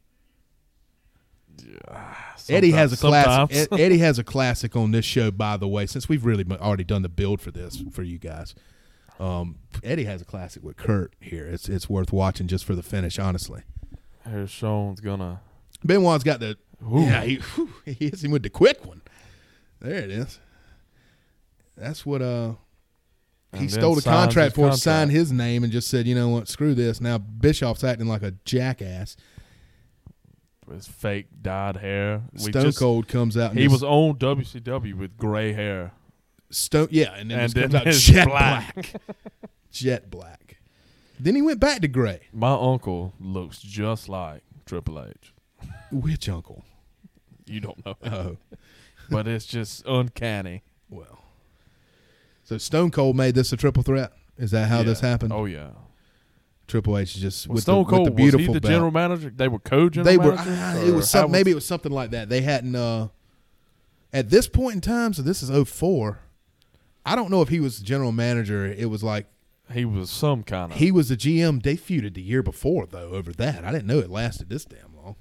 Yeah, Eddie has a classic. sometimes. Ed- Eddie has a classic on this show, by the way. Since we've really already done the build for this for you guys, um, Eddie has a classic with Kurt here. It's it's worth watching just for the finish, honestly. Here's Shawn's gonna. Benoit's got the Ooh. yeah. He, whew, he hits him with the quick one. There it is. That's what uh. He And stole then the signs contract his for, us, signed contract. his name, and just said, you know what, screw this. Now Bischoff's acting like a jackass. His fake dyed hair. We Stone just, Cold comes out. And He just, was on W C W with gray hair. Stone, yeah, and then And just comes then out it's jet black. black. Jet black. Then he went back to gray. My uncle looks just like Triple H. Which uncle? You don't know. Oh, But it's just uncanny. well. So Stone Cold made this a triple threat. Is that how Yeah. this happened? Oh, yeah. Triple H is just Was with, Stone the, Cold, with the beautiful was he the belt. general manager? They were co-general They were. managers? Uh, Or it was how some, maybe it was something like that. They hadn't. Uh, at this point in time, so this is oh four. I don't know if he was the general manager. It was like He was some kind of. he was the G M. They feuded the year before though over that. I didn't know it lasted this damn long.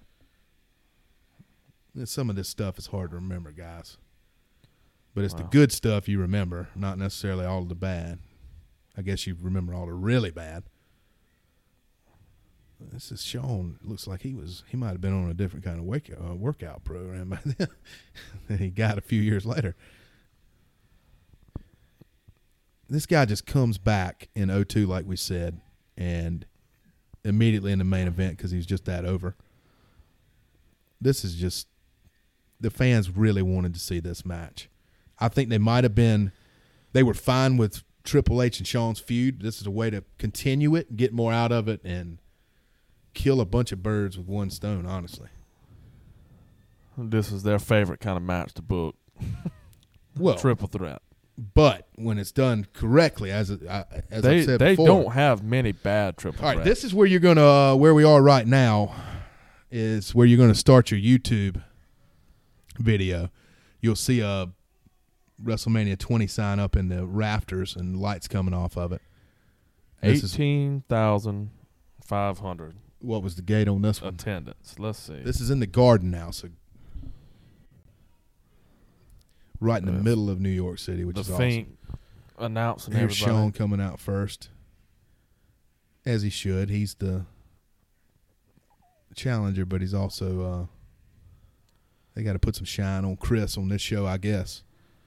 Some of this stuff is hard to remember, guys. But it's Wow. the good stuff you remember, not necessarily all of the bad. I guess you remember all the really bad. This is Shawn. Looks like he was. He might have been on a different kind of wake, uh, workout program by then than he got a few years later. This guy just comes back in oh two, like we said, and immediately in the main event because he's just that over. This is just the fans really wanted to see this match. I think they might have been. They were fine with Triple H and Shawn's feud. This is a way to continue it, get more out of it, and kill a bunch of birds with one stone, honestly. This is their favorite kind of match to book. Well, Triple threat. but when it's done correctly, as it, I- as They I said they before, don't have many bad triple all right, threats. this is where you're gonna uh, where we are right now is where you're gonna start your YouTube video. You'll see a WrestleMania twenty sign up in the rafters and lights coming off of it. This is eighteen thousand five hundred what was the gate on this one? attendance. Let's see. This is in the Garden now, so right in the The- middle of New York City, which the is Fink announcing awesome. Here's everybody. Shawn coming out first, as he should. He's the challenger, but he's also uh, they got to put some shine on Chris on this show, I guess.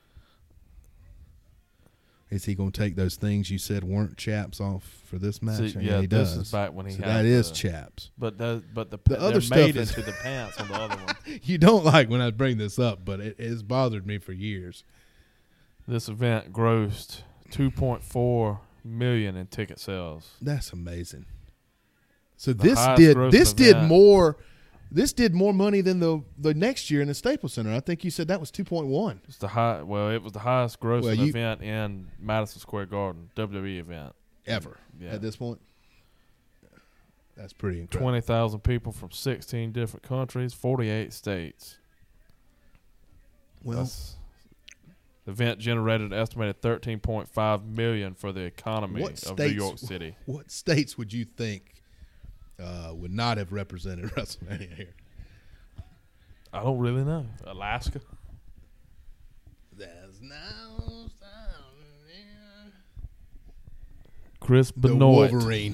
Is he going to take those things you said weren't chaps off for this match? See, yeah, he this does. is back when he so had that is the- chaps. But the but the, The they're other stuff made is- into the pants on the other one. You don't like when I bring this up, but it has bothered me for years. This event grossed two point four million in ticket sales. That's amazing. So The this highest did grossing this did event. more this did more money than the the next year in the Staples Center. I think you said that was two point one. It's the high. Well, it was the highest grossing Well, you- event in Madison Square Garden W W E event. Ever Yeah. at this point. That's pretty incredible. Twenty thousand people from sixteen different countries, forty-eight states. Well, That's event generated an estimated thirteen point five million dollars for the economy What of states, New York City. What states would you think uh, would not have represented WrestleMania here? I don't really know. Alaska. There's no sound in Chris the Benoit. Wolverine.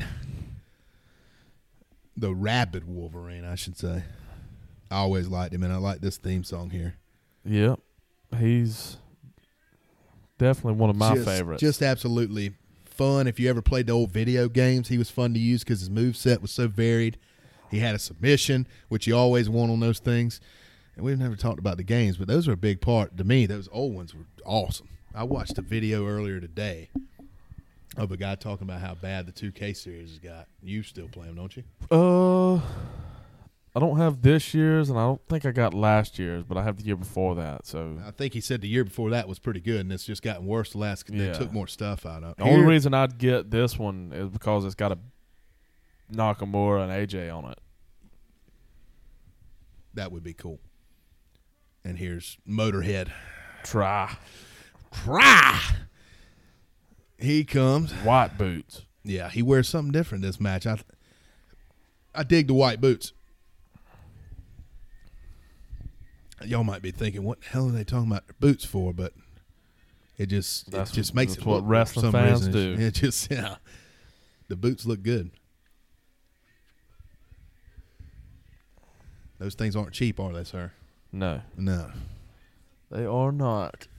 The rabid Wolverine, I should say. I always liked him, and I like this theme song here. Yep. He's definitely one of my just, favorites. Just absolutely fun. If you ever played the old video games, he was fun to use because his moveset was so varied. He had a submission, which you always want on those things. And we've never talked about the games, but those are a big part. To me, those old ones were awesome. I watched a video earlier today of a guy talking about how bad the two K series has got. You still play them, don't you? Uh, I don't have this year's, and I don't think I got last year's, but I have the year before that. So I think he said the year before that was pretty good, and it's just gotten worse the last. Yeah. They took more stuff out of it. The only reason I'd get this one is because it's got a Nakamura and A J on it. That would be cool. And here's Motorhead. Try. Try. He comes. White boots. Yeah, he wears something different this match. I I dig the white boots. Y'all might be thinking, what the hell are they talking about their boots for? But it just That's it just what, makes that's it what look wrestling for some fans reason. do. It just yeah, the boots look good. Those things aren't cheap, are they, sir? No, No. they are not.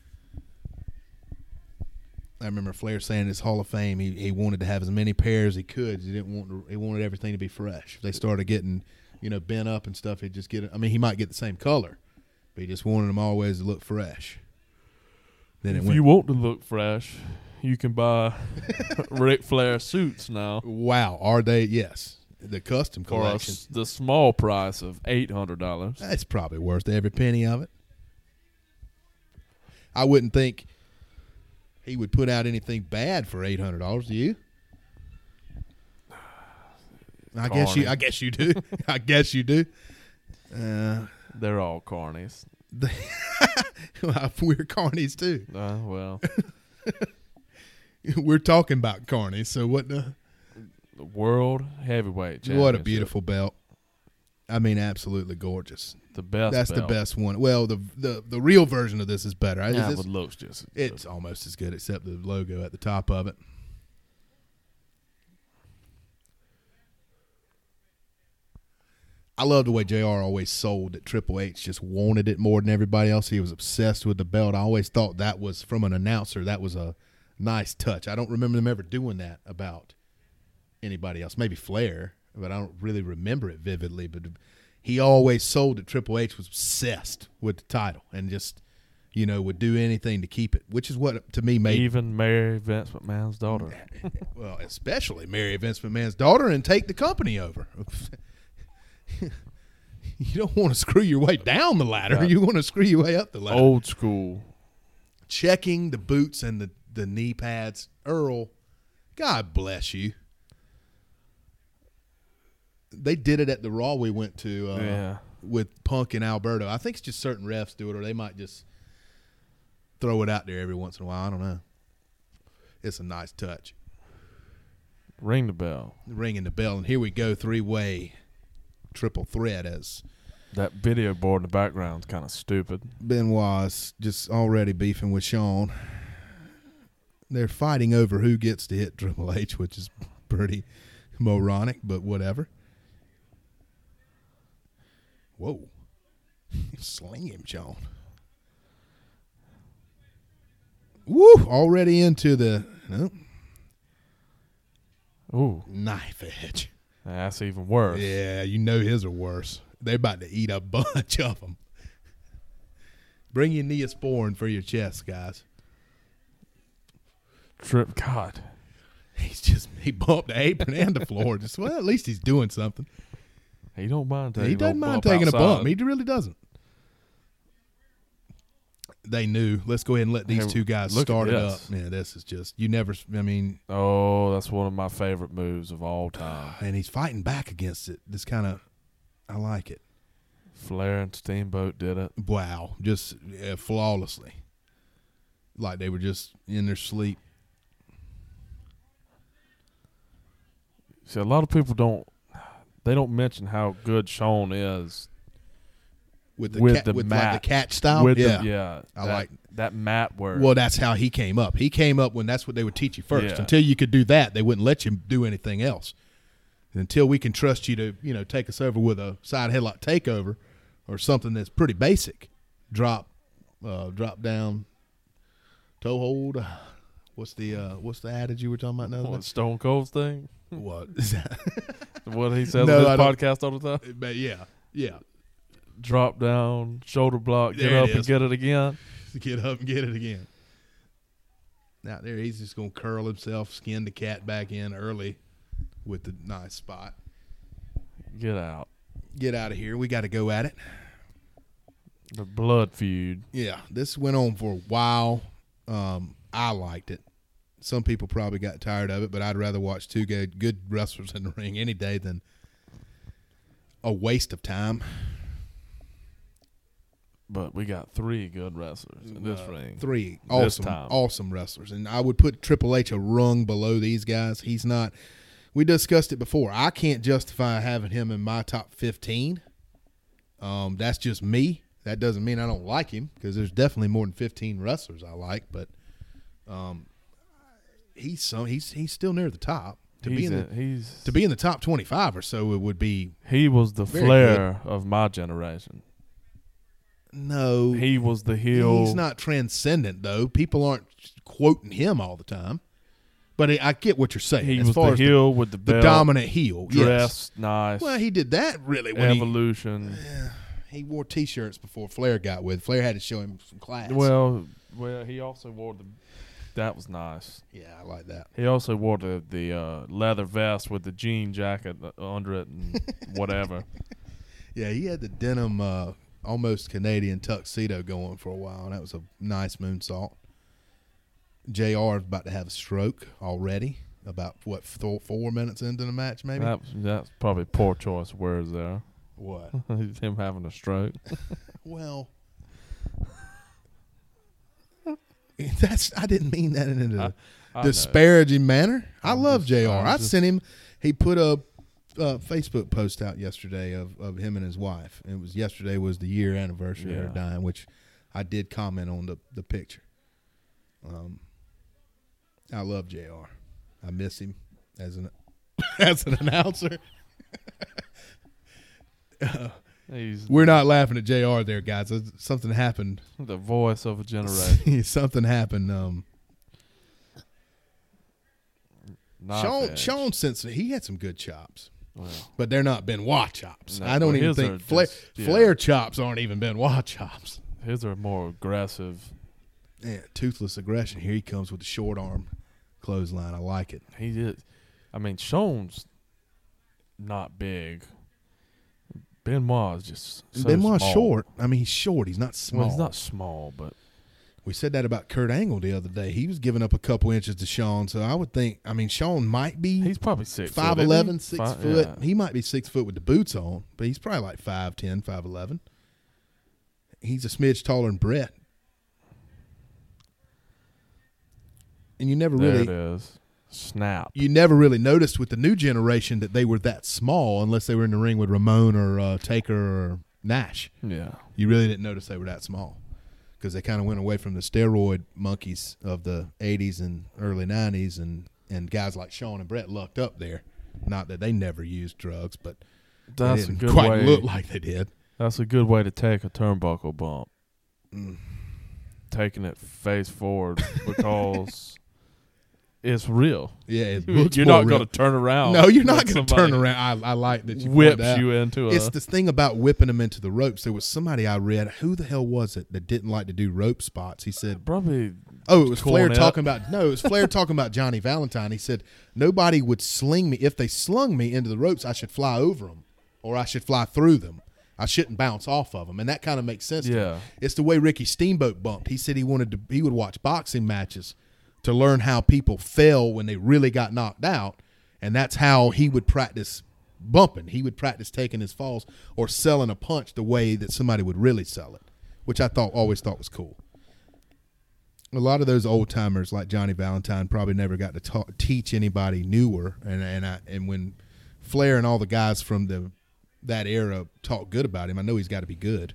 I remember Flair saying in his Hall of Fame he, he wanted to have as many pairs as he could. He didn't want to, he wanted everything to be fresh. If they started getting, you know, bent up and stuff, he'd just get it. I mean, he might get the same color, but he just wanted them always to look fresh. Then it If went, you want to look fresh, you can buy Ric Flair suits now wow, are they? Yes, the custom for collection. us, the small price of eight hundred dollars. That's probably worth every penny of it. I wouldn't think he would put out anything bad for eight hundred dollars. Do you? I guess you. I guess you do. I guess you do. Uh, They're all carnies. well, we're carnies too. Uh, well, We're talking about carnies. So what? The, the world heavyweight championship. what a beautiful belt. I mean, absolutely gorgeous. The best. That's belt. the best one. Well, the the the real version of this is better. Is Yeah, this- it looks just. as It's good. almost as good, except the logo at the top of it. I love the way J R always sold that Triple H just wanted it more than everybody else. He was obsessed with the belt. I always thought that was, from an announcer, that was a nice touch. I don't remember them ever doing that about anybody else. Maybe Flair, but I don't really remember it vividly. But he always sold that Triple H was obsessed with the title and just, you know, would do anything to keep it, which is what, to me, made Even marry Vince McMahon's daughter. well, especially marry Vince McMahon's daughter and take the company over. You don't want to screw your way down the ladder. Right. You want to screw your way up the ladder. Old school. Checking the boots and the, the knee pads. Earl, God bless you. They did it at the Raw we went to uh, Yeah. with Punk and Alberto. I think it's just certain refs do it, or they might just throw it out there every once in a while. I don't know. It's a nice touch. Ring the bell. Ringing the bell, and here we go, three-way triple threat as That video board in the background's kind of stupid. Benoit's just already beefing with Shawn. They're fighting over who gets to hit Triple H, which is pretty moronic, but whatever. Whoa. Sling him, Shawn. Woo! Already into the no, Ooh, knife edge. that's even worse. Yeah, you know his are worse. They're about to eat a bunch of them. Bring your Neosporin for your chest, guys. Trip, God. He's just he bumped the apron and the floor. Just well, at least he's doing something. He don't mind taking He a doesn't little mind bump taking outside. a bump. He really doesn't. They knew. Let's go ahead and let these Hey, two guys look at start it up. this. Man, this is just you never. I mean, Oh, that's one of my favorite moves of all time. and he's fighting back against it. This kind of, I like it. Flair and Steamboat did it. Wow, just uh, flawlessly. like they were just in their sleep. See, a lot of people don't. They don't mention how good Sean is With the with cat, the with mat. like the catch style. with yeah, the, yeah. I that, like- that mat work. Well, that's how he came up. He came up when that's what they would teach you first. Yeah. Until you could do that, they wouldn't let you do anything else. Until we can trust you to, you know, take us over with a side headlock takeover or something that's pretty basic. Drop, uh, drop down, toe hold. What's the uh, what's the adage you were talking about now? What, Stone Cold's thing? What is that? What he says No, on I his don't- podcast all the time? But yeah, yeah. Drop down, shoulder block, get There it up and is. get it again. Get up and get it again. Out there, he's just gonna curl himself, skin the cat back in early with the nice spot. Get out. Get out of here. We got to go at it. The blood feud. Yeah, this went on for a while. Um, I liked it. Some people probably got tired of it, but I'd rather watch two good, good wrestlers in the ring any day than a waste of time. But we got three good wrestlers in this Uh, ring. Three This awesome, time. awesome wrestlers, and I would put Triple H a rung below these guys. He's not. We discussed it before. I can't justify having him in my top fifteen. Um, that's just me. That doesn't mean I don't like him because there's definitely more than fifteen wrestlers I like. But um, he's so he's he's still near the top. To be He's in a, the he's to be in the top twenty-five or so, it would be he was the Very Flair of my generation. no. He was the heel. He's not transcendent though. People aren't quoting him all the time. But I I get what you're saying. He as was far the as heel with the the, the belt, dominant heel. Yes. dressed nice, Well, he did that really when he, evolution. he wore T-shirts before Flair got with. Flair had to show him some class. Well, well, he also wore the. That was nice. yeah, I like that. He also wore the the uh, leather vest with the jean jacket under it and whatever. Yeah, he had the denim, uh, almost Canadian tuxedo going for a while, and that was a nice moonsault. J R is about to have a stroke already. About what four, four minutes into the match, maybe. That, that's probably poor choice of words there. What? Him having a stroke. Well, that's I didn't mean that in a I- I know. disparaging manner. I I'm love just- J R. I'm I just- sent him. He put a, a Facebook post out yesterday of, of him and his wife. It was yesterday was the year anniversary of her Yeah. dying, which I did comment on the the picture. Um, I love J R. I miss him as an as an announcer. Uh, He's we're not laughing at J R there, guys. Something happened. the voice of a generation. Something happened. Um, Knife Sean edge. Sean Simpson, he had some good chops, Well, but they're not Benoit chops. No, I don't well, even his think are Flair, just- yeah. Flair chops aren't even Benoit chops. his are more aggressive. Yeah, toothless aggression. Here he comes with the short arm clothesline. I like it. He is. I mean, Sean's not big. Benoit is just so Benoit's small. short. I mean, he's short. He's not small. Well, he's not small, but We said that about Kurt Angle the other day. He was giving up a couple inches to Sean, so I would think. I mean, Sean might be he's probably six. five foot, isn't eleven, he? six Five- foot. yeah. He might be six foot with the boots on, but he's probably like five ten, five eleven. He's a smidge taller than Brett. And you never There really it is. Snap. you never really noticed with the new generation that they were that small unless they were in the ring with Ramon or uh, Taker or Nash. Yeah. You really didn't notice they were that small because they kind of went away from the steroid monkeys of the eighties and early nineties, and, and guys like Sean and Brett lucked up there. Not that they never used drugs, but That's they a didn't good quite way. look like they did. That's a good way to take a turnbuckle bump. Mm. Taking it face forward because it's real. Yeah, it You're looks not more real. going to turn around. No, you're not when going to somebody turn around. I, I like that you Whips pointed out. you into a. It's this thing about whipping them into the ropes. There was somebody I read. Who the hell was it that didn't like to do rope spots? He said, probably. "Oh, it was Flair Cornette. talking about." No, it was Flair talking about Johnny Valentine. He said nobody would sling me if they slung me into the ropes. I should fly over them, or I should fly through them. I shouldn't bounce off of them, and that kind of makes sense. to me. Yeah. It's the way Ricky Steamboat bumped. He said he wanted to. He would watch boxing matches to learn how people fell when they really got knocked out, and that's how he would practice bumping. He would practice taking his falls or selling a punch the way that somebody would really sell it, which I thought always thought was cool. a lot of those old timers like Johnny Valentine probably never got to talk, teach anybody newer, and and I, and when Flair and all the guys from the that era talk good about him, I know he's got to be good.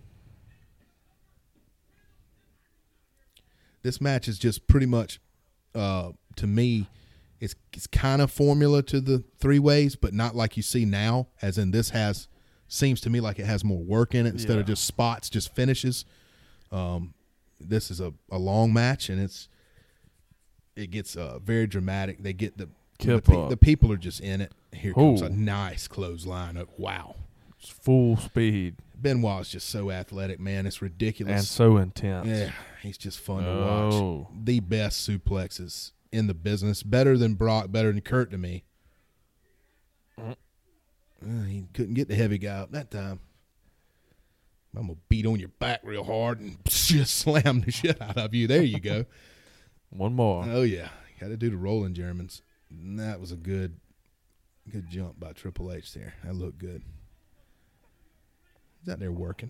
This match is just pretty much, uh, to me, it's it's kind of formula to the three ways, but not like you see now. As in, this has seems to me like it has more work in it instead yeah. of just spots, just finishes. Um, this is a, a long match, and it's it gets uh, very dramatic. They get the the, pe- the people are just in it. Here comes Ooh. a nice clothesline. Oh, wow, It's full speed Benoit is just so athletic, man. It's ridiculous and so intense. Yeah, he's just fun to Oh. watch. The best suplexes in the business. Better than Brock, better than Kurt to me. Mm. Uh, he couldn't get the heavy guy up that time. I'm going to beat on your back real hard and just slam the shit out of you. There you go. One more. Oh, yeah. Got to do the rolling Germans. And that was a good good jump by Triple H there. That looked good. He's out there working.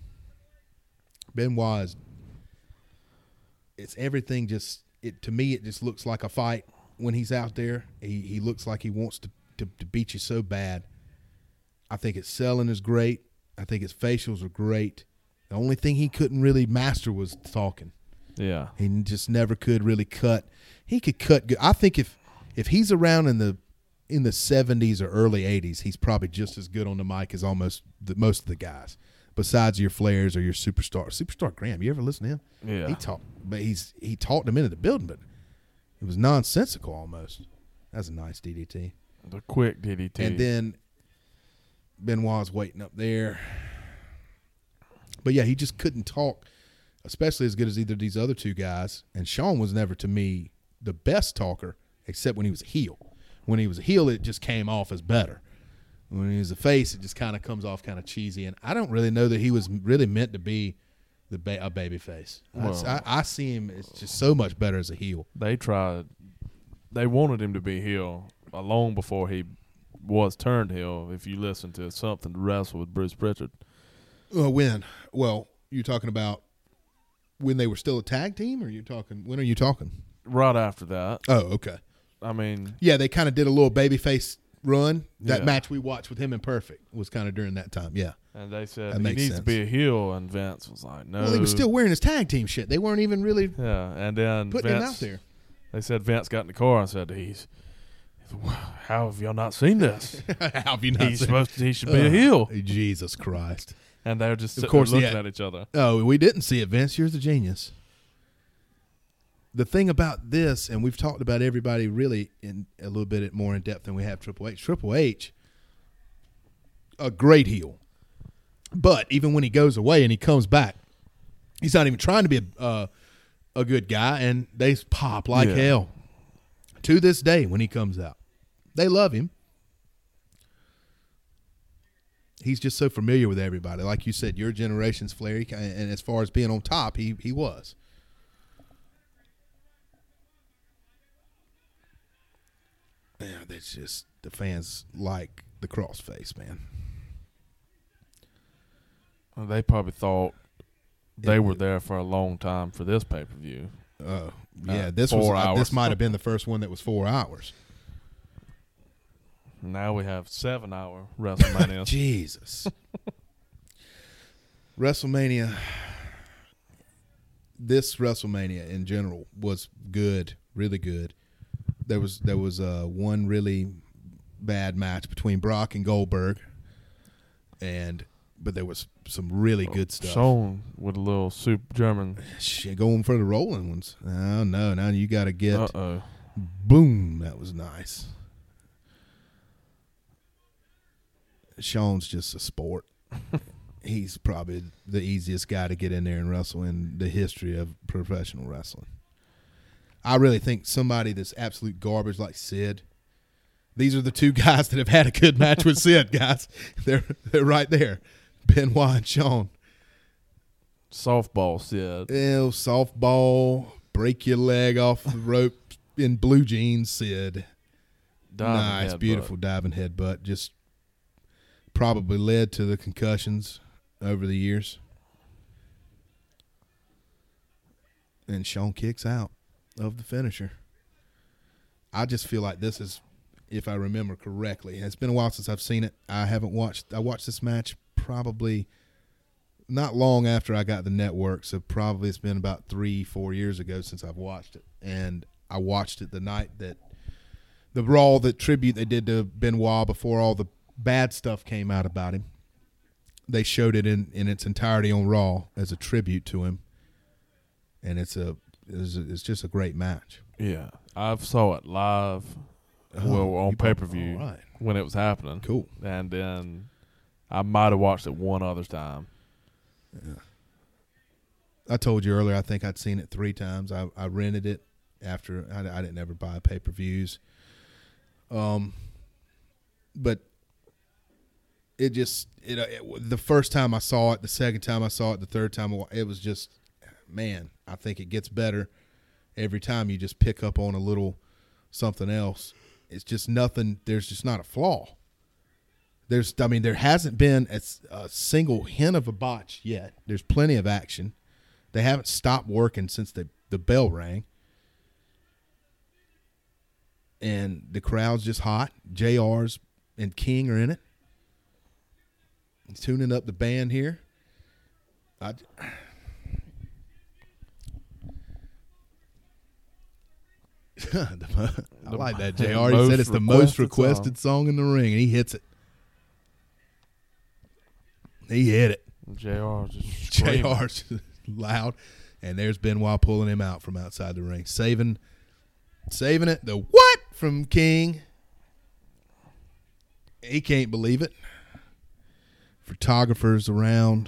Benoit is, it's everything just, it to me, it just looks like a fight when he's out there. He he looks like he wants to, to, to beat you so bad. I think his selling is great. I think his facials are great. The only thing he couldn't really master was talking. Yeah. He just never could really cut. He could cut good. I think if if he's around in the in the seventies or early eighties, he's probably just as good on the mic as almost the, most of the guys. Besides your Flairs or your Superstar, Superstar Graham. You ever listen to him? Yeah. He talked, but he's he talked him into the building, but it was nonsensical almost. That's a nice D D T. The quick D D T. And then Benoit's waiting up there. But yeah, he just couldn't talk, especially as good as either of these other two guys. And Shawn was never, to me, the best talker, except when he was a heel. When he was a heel, it just came off as better. When he was a face, it just kind of comes off kind of cheesy. And I don't really know that he was really meant to be the ba- a baby face. Well, I, I see him as just so much better as a heel. They tried. They wanted him to be heel long before he was turned heel. If you listen to Something to Wrestle with Bruce Pritchard. Well, when? Well, you're talking about when they were still a tag team, or you talking? When are you talking? Right after that. Oh, okay. I mean, Yeah, they kind of did a little babyface run. That Yeah. match we watched with him in Perfect was kind of during that time. Yeah. and they said That he makes needs sense. to be a heel, and Vince was like, no. Well, he was still wearing his tag team shit. They weren't even really Yeah, and then putting Vince, him out there. They said Vince got in the car and said, he's, how have y'all not seen this? How have you not He's seen- supposed to, he should be a Uh, heel. Jesus Christ. And they were just Of sitting course, there looking yeah. at each other. Oh, we didn't see it, Vince. You're the genius. The thing about this, and we've talked about everybody really in a little bit more in depth than we have Triple H. Triple H, a great heel. But even when he goes away and he comes back, he's not even trying to be a, uh, a good guy, and they pop like Yeah. hell. To this day when he comes out. They love him. He's just so familiar with everybody. Like you said, your generation's Flair, he, and as far as being on top, he he was. Yeah, that's just the fans like the crossface, man. Well, they probably thought they It- were there for a long time for this pay per view. Oh, yeah. Uh, This was four uh, hours. this might have been the first one that was four hours. Now we have seven hour WrestleMania. Jesus. WrestleMania. This WrestleMania in general was good, really good. There was there was uh, one really bad match between Brock and Goldberg, and but there was some really good stuff. Shown with a little soup German. Shit, going for the rolling ones. Oh no, now you got to get Uh oh. boom. That was nice. Sean's just a sport. He's probably the easiest guy to get in there and wrestle in the history of professional wrestling. I really think somebody that's absolute garbage like Sid. These are the two guys that have had a good match with Sid, guys. They're they're right there. Benoit and Sean. Softball Sid. Ew, softball, break your leg off the rope in blue jeans, Sid. Diving nice, headbutt. beautiful diving headbutt. Just probably led to the concussions over the years. and Shawn kicks out of the finisher. I just feel like this is, if I remember correctly, and it's been a while since I've seen it. I haven't watched. I watched this match probably not long after I got the network, so probably it's been about three, four years ago since I've watched it. And I watched it the night that the Raw, the tribute they did to Benoit before all the bad stuff came out about him. They showed it in, in its entirety on Raw as a tribute to him, and it's a it's, a, it's just a great match. Yeah, I saw it live, Oh, well, on you pay bought- per view all right. when it was happening. Cool. And then I might have watched it one other time. I told you earlier, I think I'd seen it three times. I, I rented it after I, I didn't ever buy pay per views. Um, but it just it, it the first time I saw it, the second time I saw it, the third time it was just, man. I think it gets better every time you just pick up on a little something else. It's just nothing. There's just not a flaw. There's, I mean, there hasn't been a, a single hint of a botch yet. There's plenty of action. They haven't stopped working since the, the bell rang. And the crowd's just hot. J R's and King are in it. He's tuning up the band here. I, I like that, J R. He said it's the most requested song in the ring, and he hits it. He hit it. J R just J screaming. R's loud, and there's Benoit pulling him out from outside the ring, saving, saving it. The what from King? He can't believe it. Photographers around.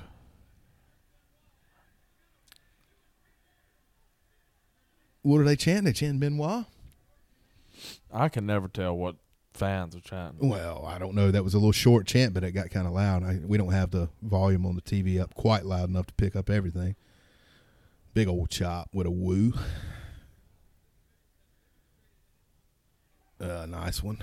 What are they chanting? They chanting Benoit? I can never tell what fans are chanting. Well, I don't know. That was a little short chant, but it got kind of loud. I, we don't have the volume on the T V up quite loud enough to pick up everything. Big old chop with a woo. Uh, nice one.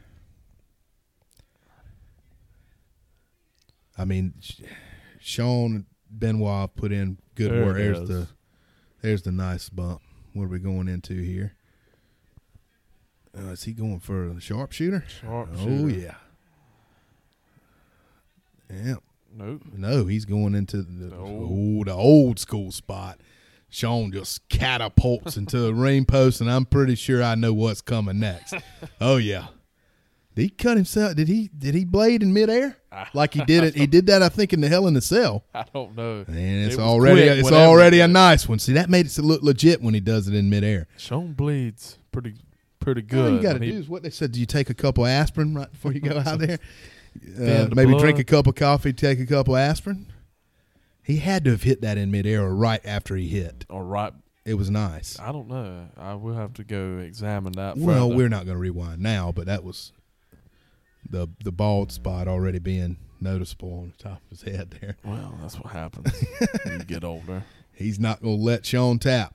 I mean, Shawn Benoit put in good There work. it There's is. the, there's the nice bump. What are we going into here? Uh, is he going for a sharpshooter? Sharpshooter. Oh, yeah. Yeah. Nope. No, he's going into the, The old. old- the old school spot. Shawn just catapults into a ring post, and I'm pretty sure I know what's coming next. Oh, yeah. Did he cut himself? Did he Did he blade in midair? Like he did it. He did that, I think, in the Hell in the Cell. I don't know. And it's It was already quick it's whenever already he a did it. nice one. See, that made it look legit when he does it in midair. Shawn bleeds pretty pretty All good. you got to when do he- is what they said. Do you take a couple aspirin right before you go out there? Uh, Bend the maybe blood. drink a cup of coffee, take a couple aspirin. He had to have hit that in midair or right after he hit. or right. It was nice. I don't know. I will have to go examine that. Well, further. we're not going to rewind now, but that was the the bald spot already being noticeable on the top of his head there. Well, that's what happens when you get older. He's not going to let Shawn tap.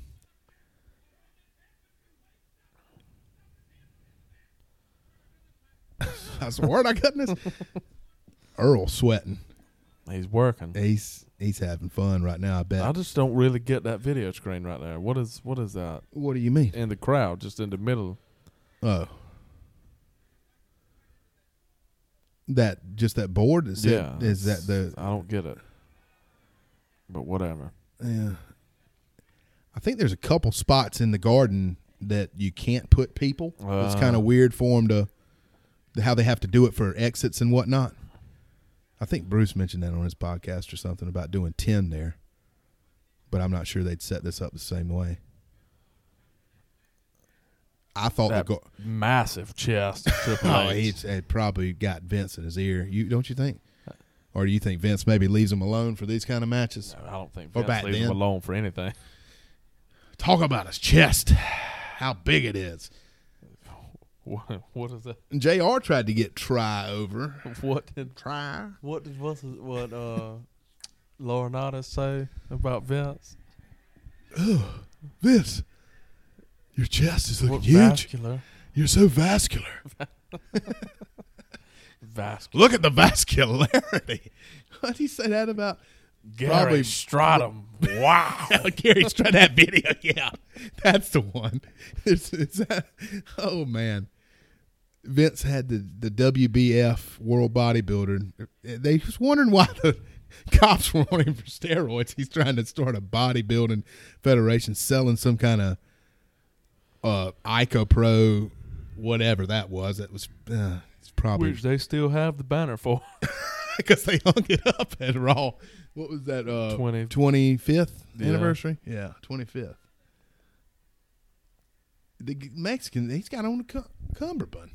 That's the word I got in this. Earl sweating. He's working. He's he's having fun right now, I bet. I just don't really get that video screen right there. What is what is that What do you mean? in the crowd, just in the middle? Oh. That just that board is Yeah, it, is that the I don't get it. But whatever. yeah. I think there's a couple spots in the garden that you can't put people. It's Uh. kind of weird for them to how they have to do it for exits and whatnot. I think Bruce mentioned that on his podcast or something about doing ten there, but I'm not sure they'd set this up the same way. I thought That the gar- massive chest. of Triple oh, H. he's had probably got Vince in his ear. You don't you think? Or do you think Vince maybe leaves him alone for these kind of matches? I don't think Or Vince back leaves then. him alone for anything. Talk about his chest, how big it is. What, what is that? J R tried to get Try over. What did Try. what did what's his- what uh Laurinaitis say about Vince? Vince, your chest is looking What huge. vascular? You're so vascular. Vascular. Look at the vascularity. What did he say that about Gary Probably- Stratton. Wow. Gary Stratton, that video, yeah, that's the one. It's, it's, oh man, Vince had the the W B F World Bodybuilder. They was wondering why the cops were on him for steroids. He's trying to start a bodybuilding federation, selling some kind of uh, Ico Pro, whatever that was. That was uh, it's probably Which they still have the banner for. because they hung it up at Raw. What was that? Uh, Twenty. twenty-fifth Yeah. anniversary? Yeah, twenty-fifth. The g- Mexican, he's got on a cum- cummerbund.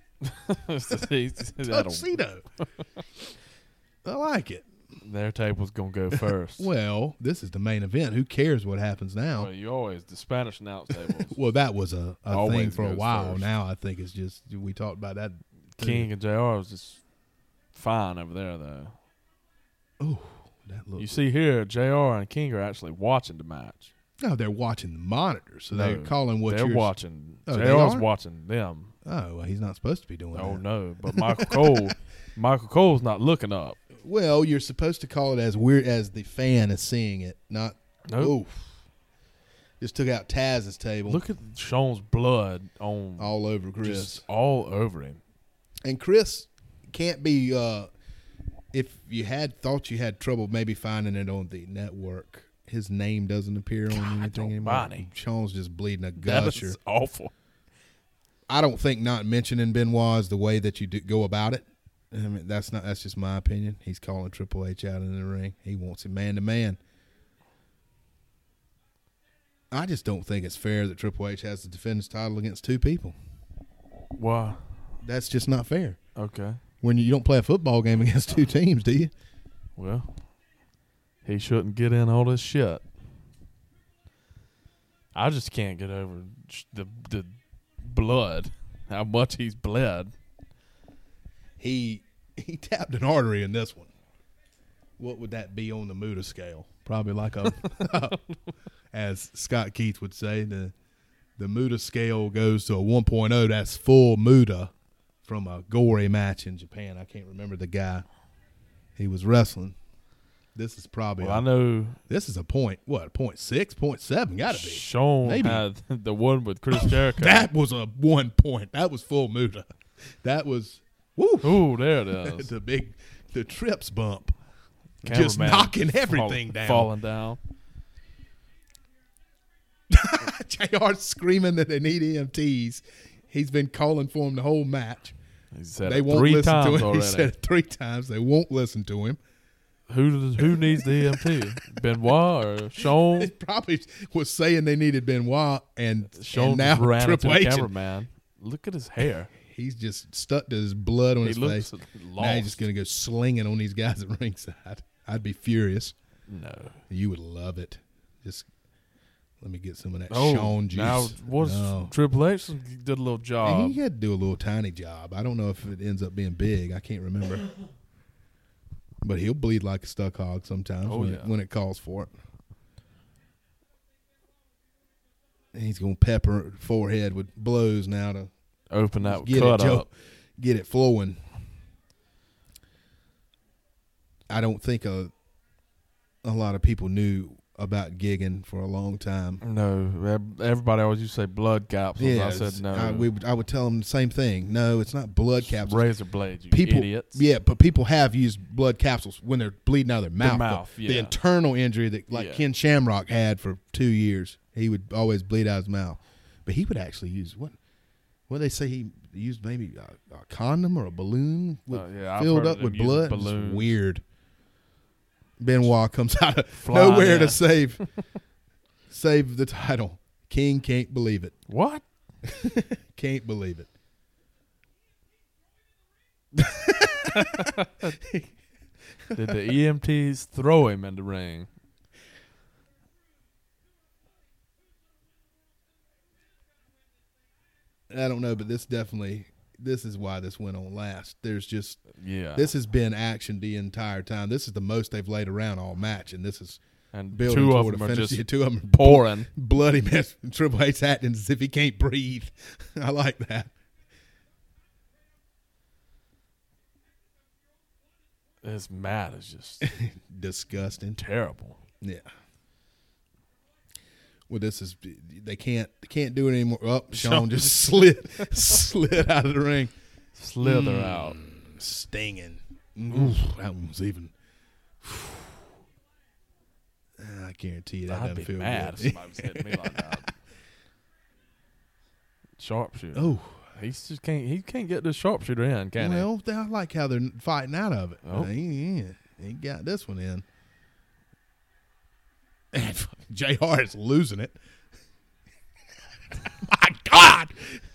Tuxedo. I like it. Their table's gonna go first. Well, this is the main event. Who cares what happens now? Well, you always the Spanish announce tables. Well, that was a, a thing Always for a goes while. first. Now I think it's just, we talked about that. King and J R was just fine over there, though. Oh, that looks. You see here, J R and King are actually watching the match. No, they're watching the monitor, so they're No, calling what They're you're watching. Oh, they J R's are? watching them. Oh, well, he's not supposed to be doing Oh that. no, but Michael Cole, Michael Cole's not looking up. Well, you're supposed to call it as weird as the fan is seeing it, not. Nope. Oof. Just took out Taz's table. Look at Sean's blood on all over Chris. just all over him. And Chris can't be. Uh, if you had thought you had trouble maybe finding it on the network, his name doesn't appear on God anything anymore. almighty. Sean's just bleeding a That gusher. is awful. I don't think not mentioning Benoit is the way that you do go about it. I mean, that's not. That's just my opinion. He's calling Triple H out in the ring. He wants him man to man. I just don't think it's fair that Triple H has to defend his title against two people. Wow. That's just not fair. Okay. When you don't play a football game against two teams, do you? Well, he shouldn't get in all this shit. I just can't get over sh- the the blood, how much he's bled. He he tapped an artery in this one. What would that be on the Muda scale? Probably like a, as Scott Keith would say, the the Muda scale goes to a one point oh. That's full Muda from a gory match in Japan. I can't remember the guy. He was wrestling. This is probably Well, a, I know this is a point. What point six, point seven? Got to be. Sean Maybe. had the one with Chris Jericho. That was a one point. That was full Muda. That was woo. Ooh, there it is. the big the trips bump. Just Cameraman knocking everything fall- down. falling down. J R screaming that they need E M Ts. He's been calling for him the whole match. He said They it won't three listen times to him. already. He said it three times. They won't listen to him. Who does, who needs the E M T? Benoit or Sean? He probably was saying they needed Benoit, and, Sean and now just ran into Triple the H. and cameraman. Look at his hair. He's just stuck to his blood on He his looks face. lost. Now he's just going to go slinging on these guys at ringside. I'd be furious. No. You would love it. Just let me get some of that Oh, Sean juice. now what's No. Triple H did a little job. He had to do a little tiny job. I don't know if it ends up being big. I can't remember. But he'll bleed like a stuck hog sometimes Oh, when, yeah. it, when it calls for it. And he's going to pepper forehead with blows now to Open that get cut it, Joe, up. get it flowing. I don't think a a lot of people knew about gigging for a long time. No, ev- everybody always used to say blood capsules. I it's- said no. I, we, would- I would tell them the same thing. No, it's not blood capsules. Razor blades, you people, idiots. Yeah, but people have used blood capsules when they're bleeding out of their mouth. The- mouth, the, yeah. internal injury that like Yeah. Ken Shamrock had for two years. He would always bleed out his mouth, but he would actually use what? What they say he used maybe a, a condom or a balloon with, Oh, yeah, I've filled heard up of with them using blood. It's balloons. weird. Benoit comes out of Flying nowhere to in. save save the title. King can't believe it. What? Can't believe it. Did the E M Ts throw him in the ring? I don't know, but this definitely this is why this went on last. There's just Yeah. this has been action the entire time. This is the most they've laid around all match, and this is and building two of toward them a are finish. just Yeah, two of them pouring. bloody mess. Triple H acting as if he can't breathe. I like that. His mat is just disgusting, terrible. Yeah. Well, this is they can't they can't do it anymore. Oh, Sean just slid slid out of the ring, slither mm, out, stinging. Ooh, that one was even. I guarantee you that I'd doesn't be feel mad good. if somebody was hitting me like that. Sharpshooter. Oh, he just can't. He can't get this sharpshooter in, can well, I like how they're fighting out of it. Oh. He, he, he got this one in. And J R is losing it. My God.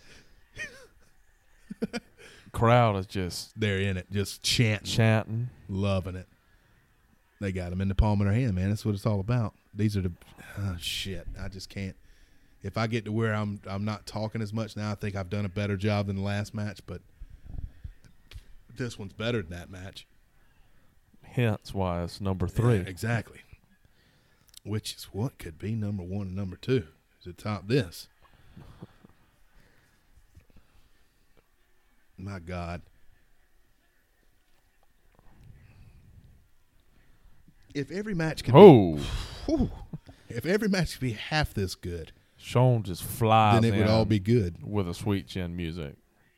Crowd is just They're in it, just chanting, chanting, loving it. They got them in the palm of their hand, man. That's what it's all about. These are the oh, shit. I just can't. If I get to where I'm, I'm not talking as much now. I think I've done a better job than the last match, but this one's better than that match. Hence why it's number three. Yeah, exactly. Which is what could be number one and number two to top this. My God. If every match could oh. be, whew, if every match could be half this good, Sean just flies then it would in all be good. with a sweet chin music.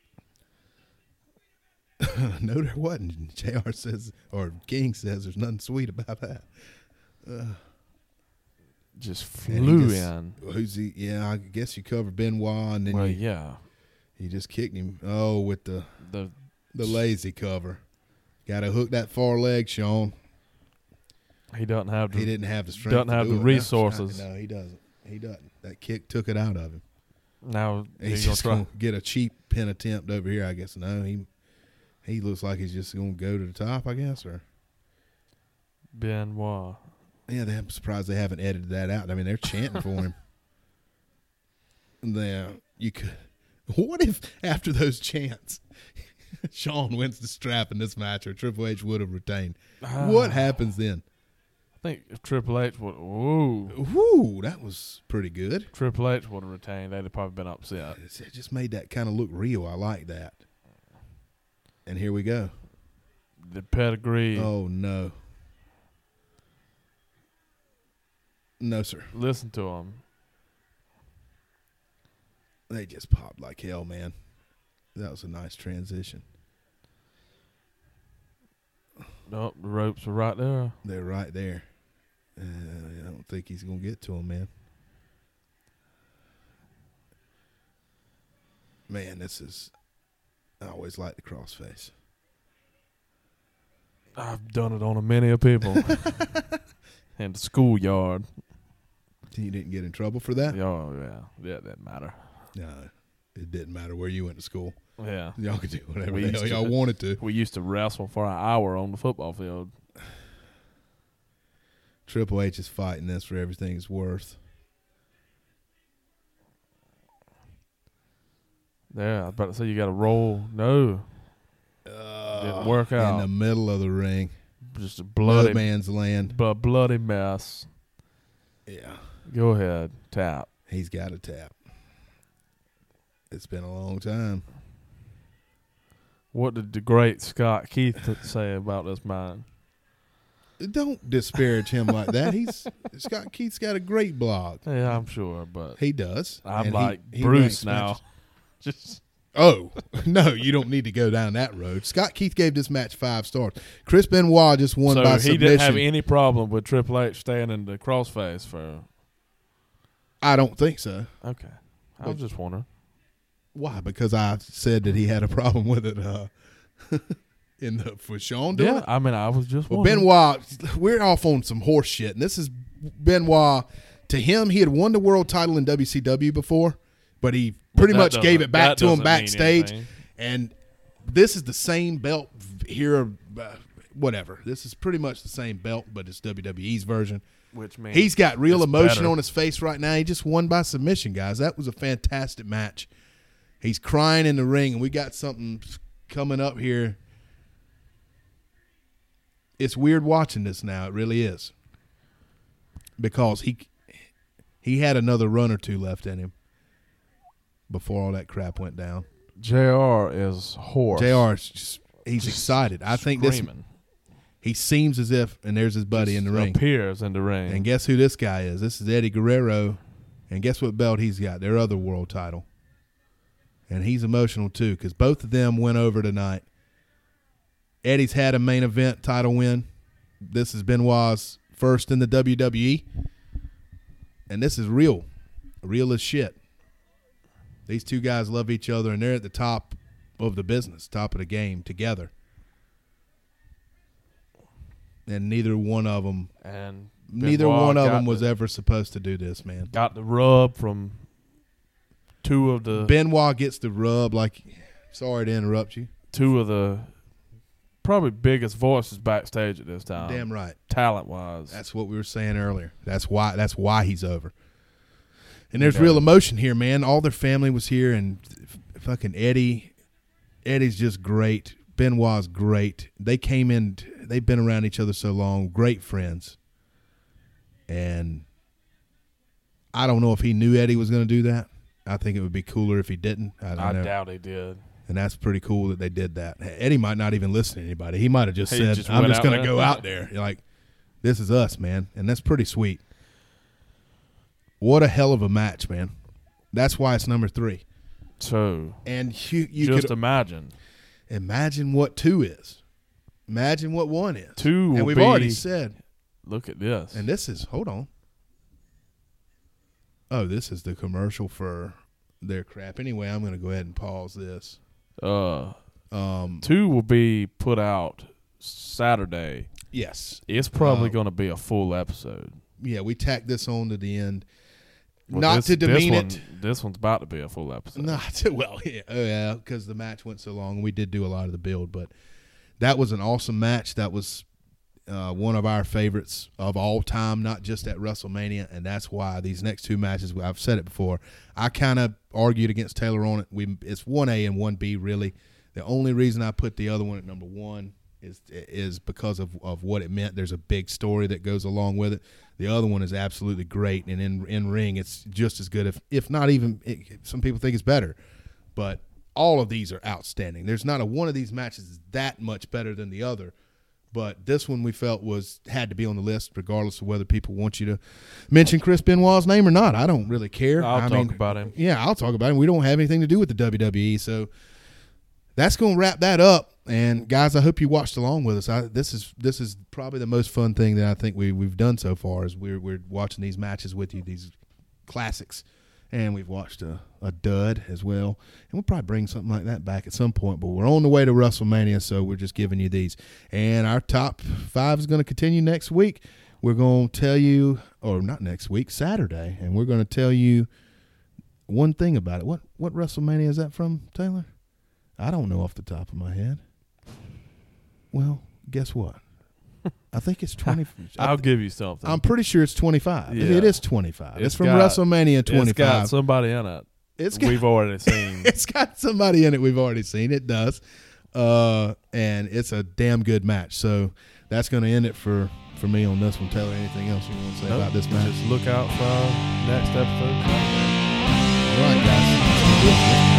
No, there wasn't. J R says, or King says, there's nothing sweet about that. Uh, just and he flew just- in. Who's he? Yeah, I guess you covered Benoit, and then Well, you, yeah. you just kicked him. Oh, with the The the lazy cover. Got to hook that far leg, Sean. he doesn't have. The, He didn't have the strength. doesn't to have do the it. resources. No, he doesn't. He doesn't. That kick took it out of him. Now He's he's just gonna going to get a cheap pin attempt over here, I guess. No, he he looks like he's just going to go to the top, I guess. Or Benoit. yeah, I'm surprised they haven't edited that out. I mean, they're chanting for him. Now you could. What if after those chants, Sean wins the strap in this match, or Triple H would have retained? Ah. What happens then? I think if Triple H would, ooh, Whoo, that was pretty good. Triple H would have retained, they'd have probably been upset. It just made that kind of look real. I like that. And here we go. The pedigree. Oh, no. No, sir. Listen to him. They just popped like hell, man. That was a nice transition. Oh, the ropes are right there. They're right there. Uh, I don't think he's going to get to him, man. Man, this is... I always like the crossface. I've done it on a many of people. In the schoolyard. You didn't get in trouble for that? Oh, yeah. Yeah, it didn't matter. No, it didn't matter where you went to school. Yeah. Y'all could do whatever We the hell used to- y'all wanted to. We used to wrestle for an hour on the football field. Triple H is fighting this for everything it's worth. Yeah, I was about to say you got to roll. No. Uh, Didn't work out. In the middle of the ring. Just a Bloody bloody, man's land. bu- bloody mess. Yeah. Go ahead. Tap. He's got a tap. It's been a long time. What did the great Scott Keith th- say about this man? Don't disparage him like that. He's Scott Keith's got a great blog. Yeah, I'm sure, but He does. I'm And like he- he Bruce ranks now. matches. Just Oh, no, you don't need to go down that road. Scott Keith gave this match five stars. Chris Benoit just won so by he submission. didn't have any problem with Triple H staying in the crossface for. I don't think so. Okay, I But- was just wondering. Why? Because I said that he had a problem with it uh, in the for Sean doing Yeah, it? I mean, I was just Well, wondering. Benoit, we're off on some horse shit. And this is Benoit. To him, he had won the world title in W C W before, but he pretty That much gave doesn't- it back that to him doesn't mean backstage. anything. And this is the same belt here, uh, whatever. This is pretty much the same belt, but it's W W E's version. Which means He's got real it's emotion better. on his face right now. He just won by submission, guys. That was a fantastic match. He's crying in the ring, and we got something coming up here. It's weird watching this now. It really is. Because he he had another run or two left in him before all that crap went down. J R is hoarse. J R is just he's Just excited. I think this screaming. He seems as if, and there's his buddy in the ring. Appears in the ring. And guess who this guy is? This is Eddie Guerrero. And guess what belt he's got? Their other world title. And he's emotional too because both of them went over tonight. Eddie's had a main event title win. This is Benoit's first in the W W E. And this is real. Real as shit. These two guys love each other, and they're at the top of the business, top of the game together. And neither one of them, and neither Benoit one of got them was the, ever supposed to do this, man. Got the rub from two of the Benoit gets the rub. Like, sorry to interrupt you. Two of the probably biggest voices backstage at this time. Damn right, talent wise. That's what we were saying earlier. That's why. That's why he's over. And there's Yeah. real emotion here, man. All their family was here, and f- fucking Eddie. Eddie's just great. Benoit's great. They came in. They've been around each other so long. Great friends. And I don't know if he knew Eddie was going to do that. I think it would be cooler if he didn't. I, don't I know. doubt he did. And that's pretty cool that they did that. Eddie might not even listen to anybody. He might have just He said, just I'm went just out going to there. go out there. You're like, this is us, man. And that's pretty sweet. What a hell of a match, man. That's why it's number three. So And you, you just could imagine. imagine what two is. Imagine what one is. Two will And we've be, already said. Look at this. And this is, hold on. Oh, this is the commercial for their crap. Anyway, I'm going to go ahead and pause this. uh, Um, two will be put out Saturday. yes. It's probably Uh, going to be a full episode. Yeah, we tacked this on to the end. Well, Not this, to demean this it. one, This one's about to be a full episode. Not to, well, yeah, oh yeah, because the match went so long. We did do a lot of the build, but that was an awesome match. That was uh, one of our favorites of all time, not just at WrestleMania, and that's why these next two matches, I've said it before, I kind of argued against Taylor on it. We It's one A and one B, really. The only reason I put the other one at number one is is because of, of what it meant. There's a big story that goes along with it. The other one is absolutely great, and in in ring, it's just as good, if if not even. It, some people think it's better, but all of these are outstanding. There's not a one of these matches is that much better than the other, but this one we felt was had to be on the list, regardless of whether people want you to mention Chris Benoit's name or not. I don't really care. I'll I talk mean, about him. Yeah, I'll talk about him. We don't have anything to do with the W W E, so that's going to wrap that up. And guys, I hope you watched along with us. I, this is this is probably the most fun thing that I think we we've done so far. Is we're we're watching these matches with you, these classics, and we've watched a, a dud as well. And we'll probably bring something like that back at some point. But we're on the way to WrestleMania, so we're just giving you these. And our top five is going to continue next week. We're going to tell you, or not next week, Saturday, and we're going to tell you one thing about it. What what WrestleMania is that from, Taylor? I don't know off the top of my head. Well, guess what? I think it's twenty. I'll give you something. I'm pretty sure it's twenty-five. Yeah. It is twenty-five. It's, It's from got- WrestleMania twenty-five. It's got somebody in it. It's got, We've already seen. it's got somebody in it we've already seen. It does. Uh, and it's a damn good match. So that's going to end it for, for me on this one. Taylor, anything else you want to say Nope. about this match? Just look out for our next episode. All right, guys.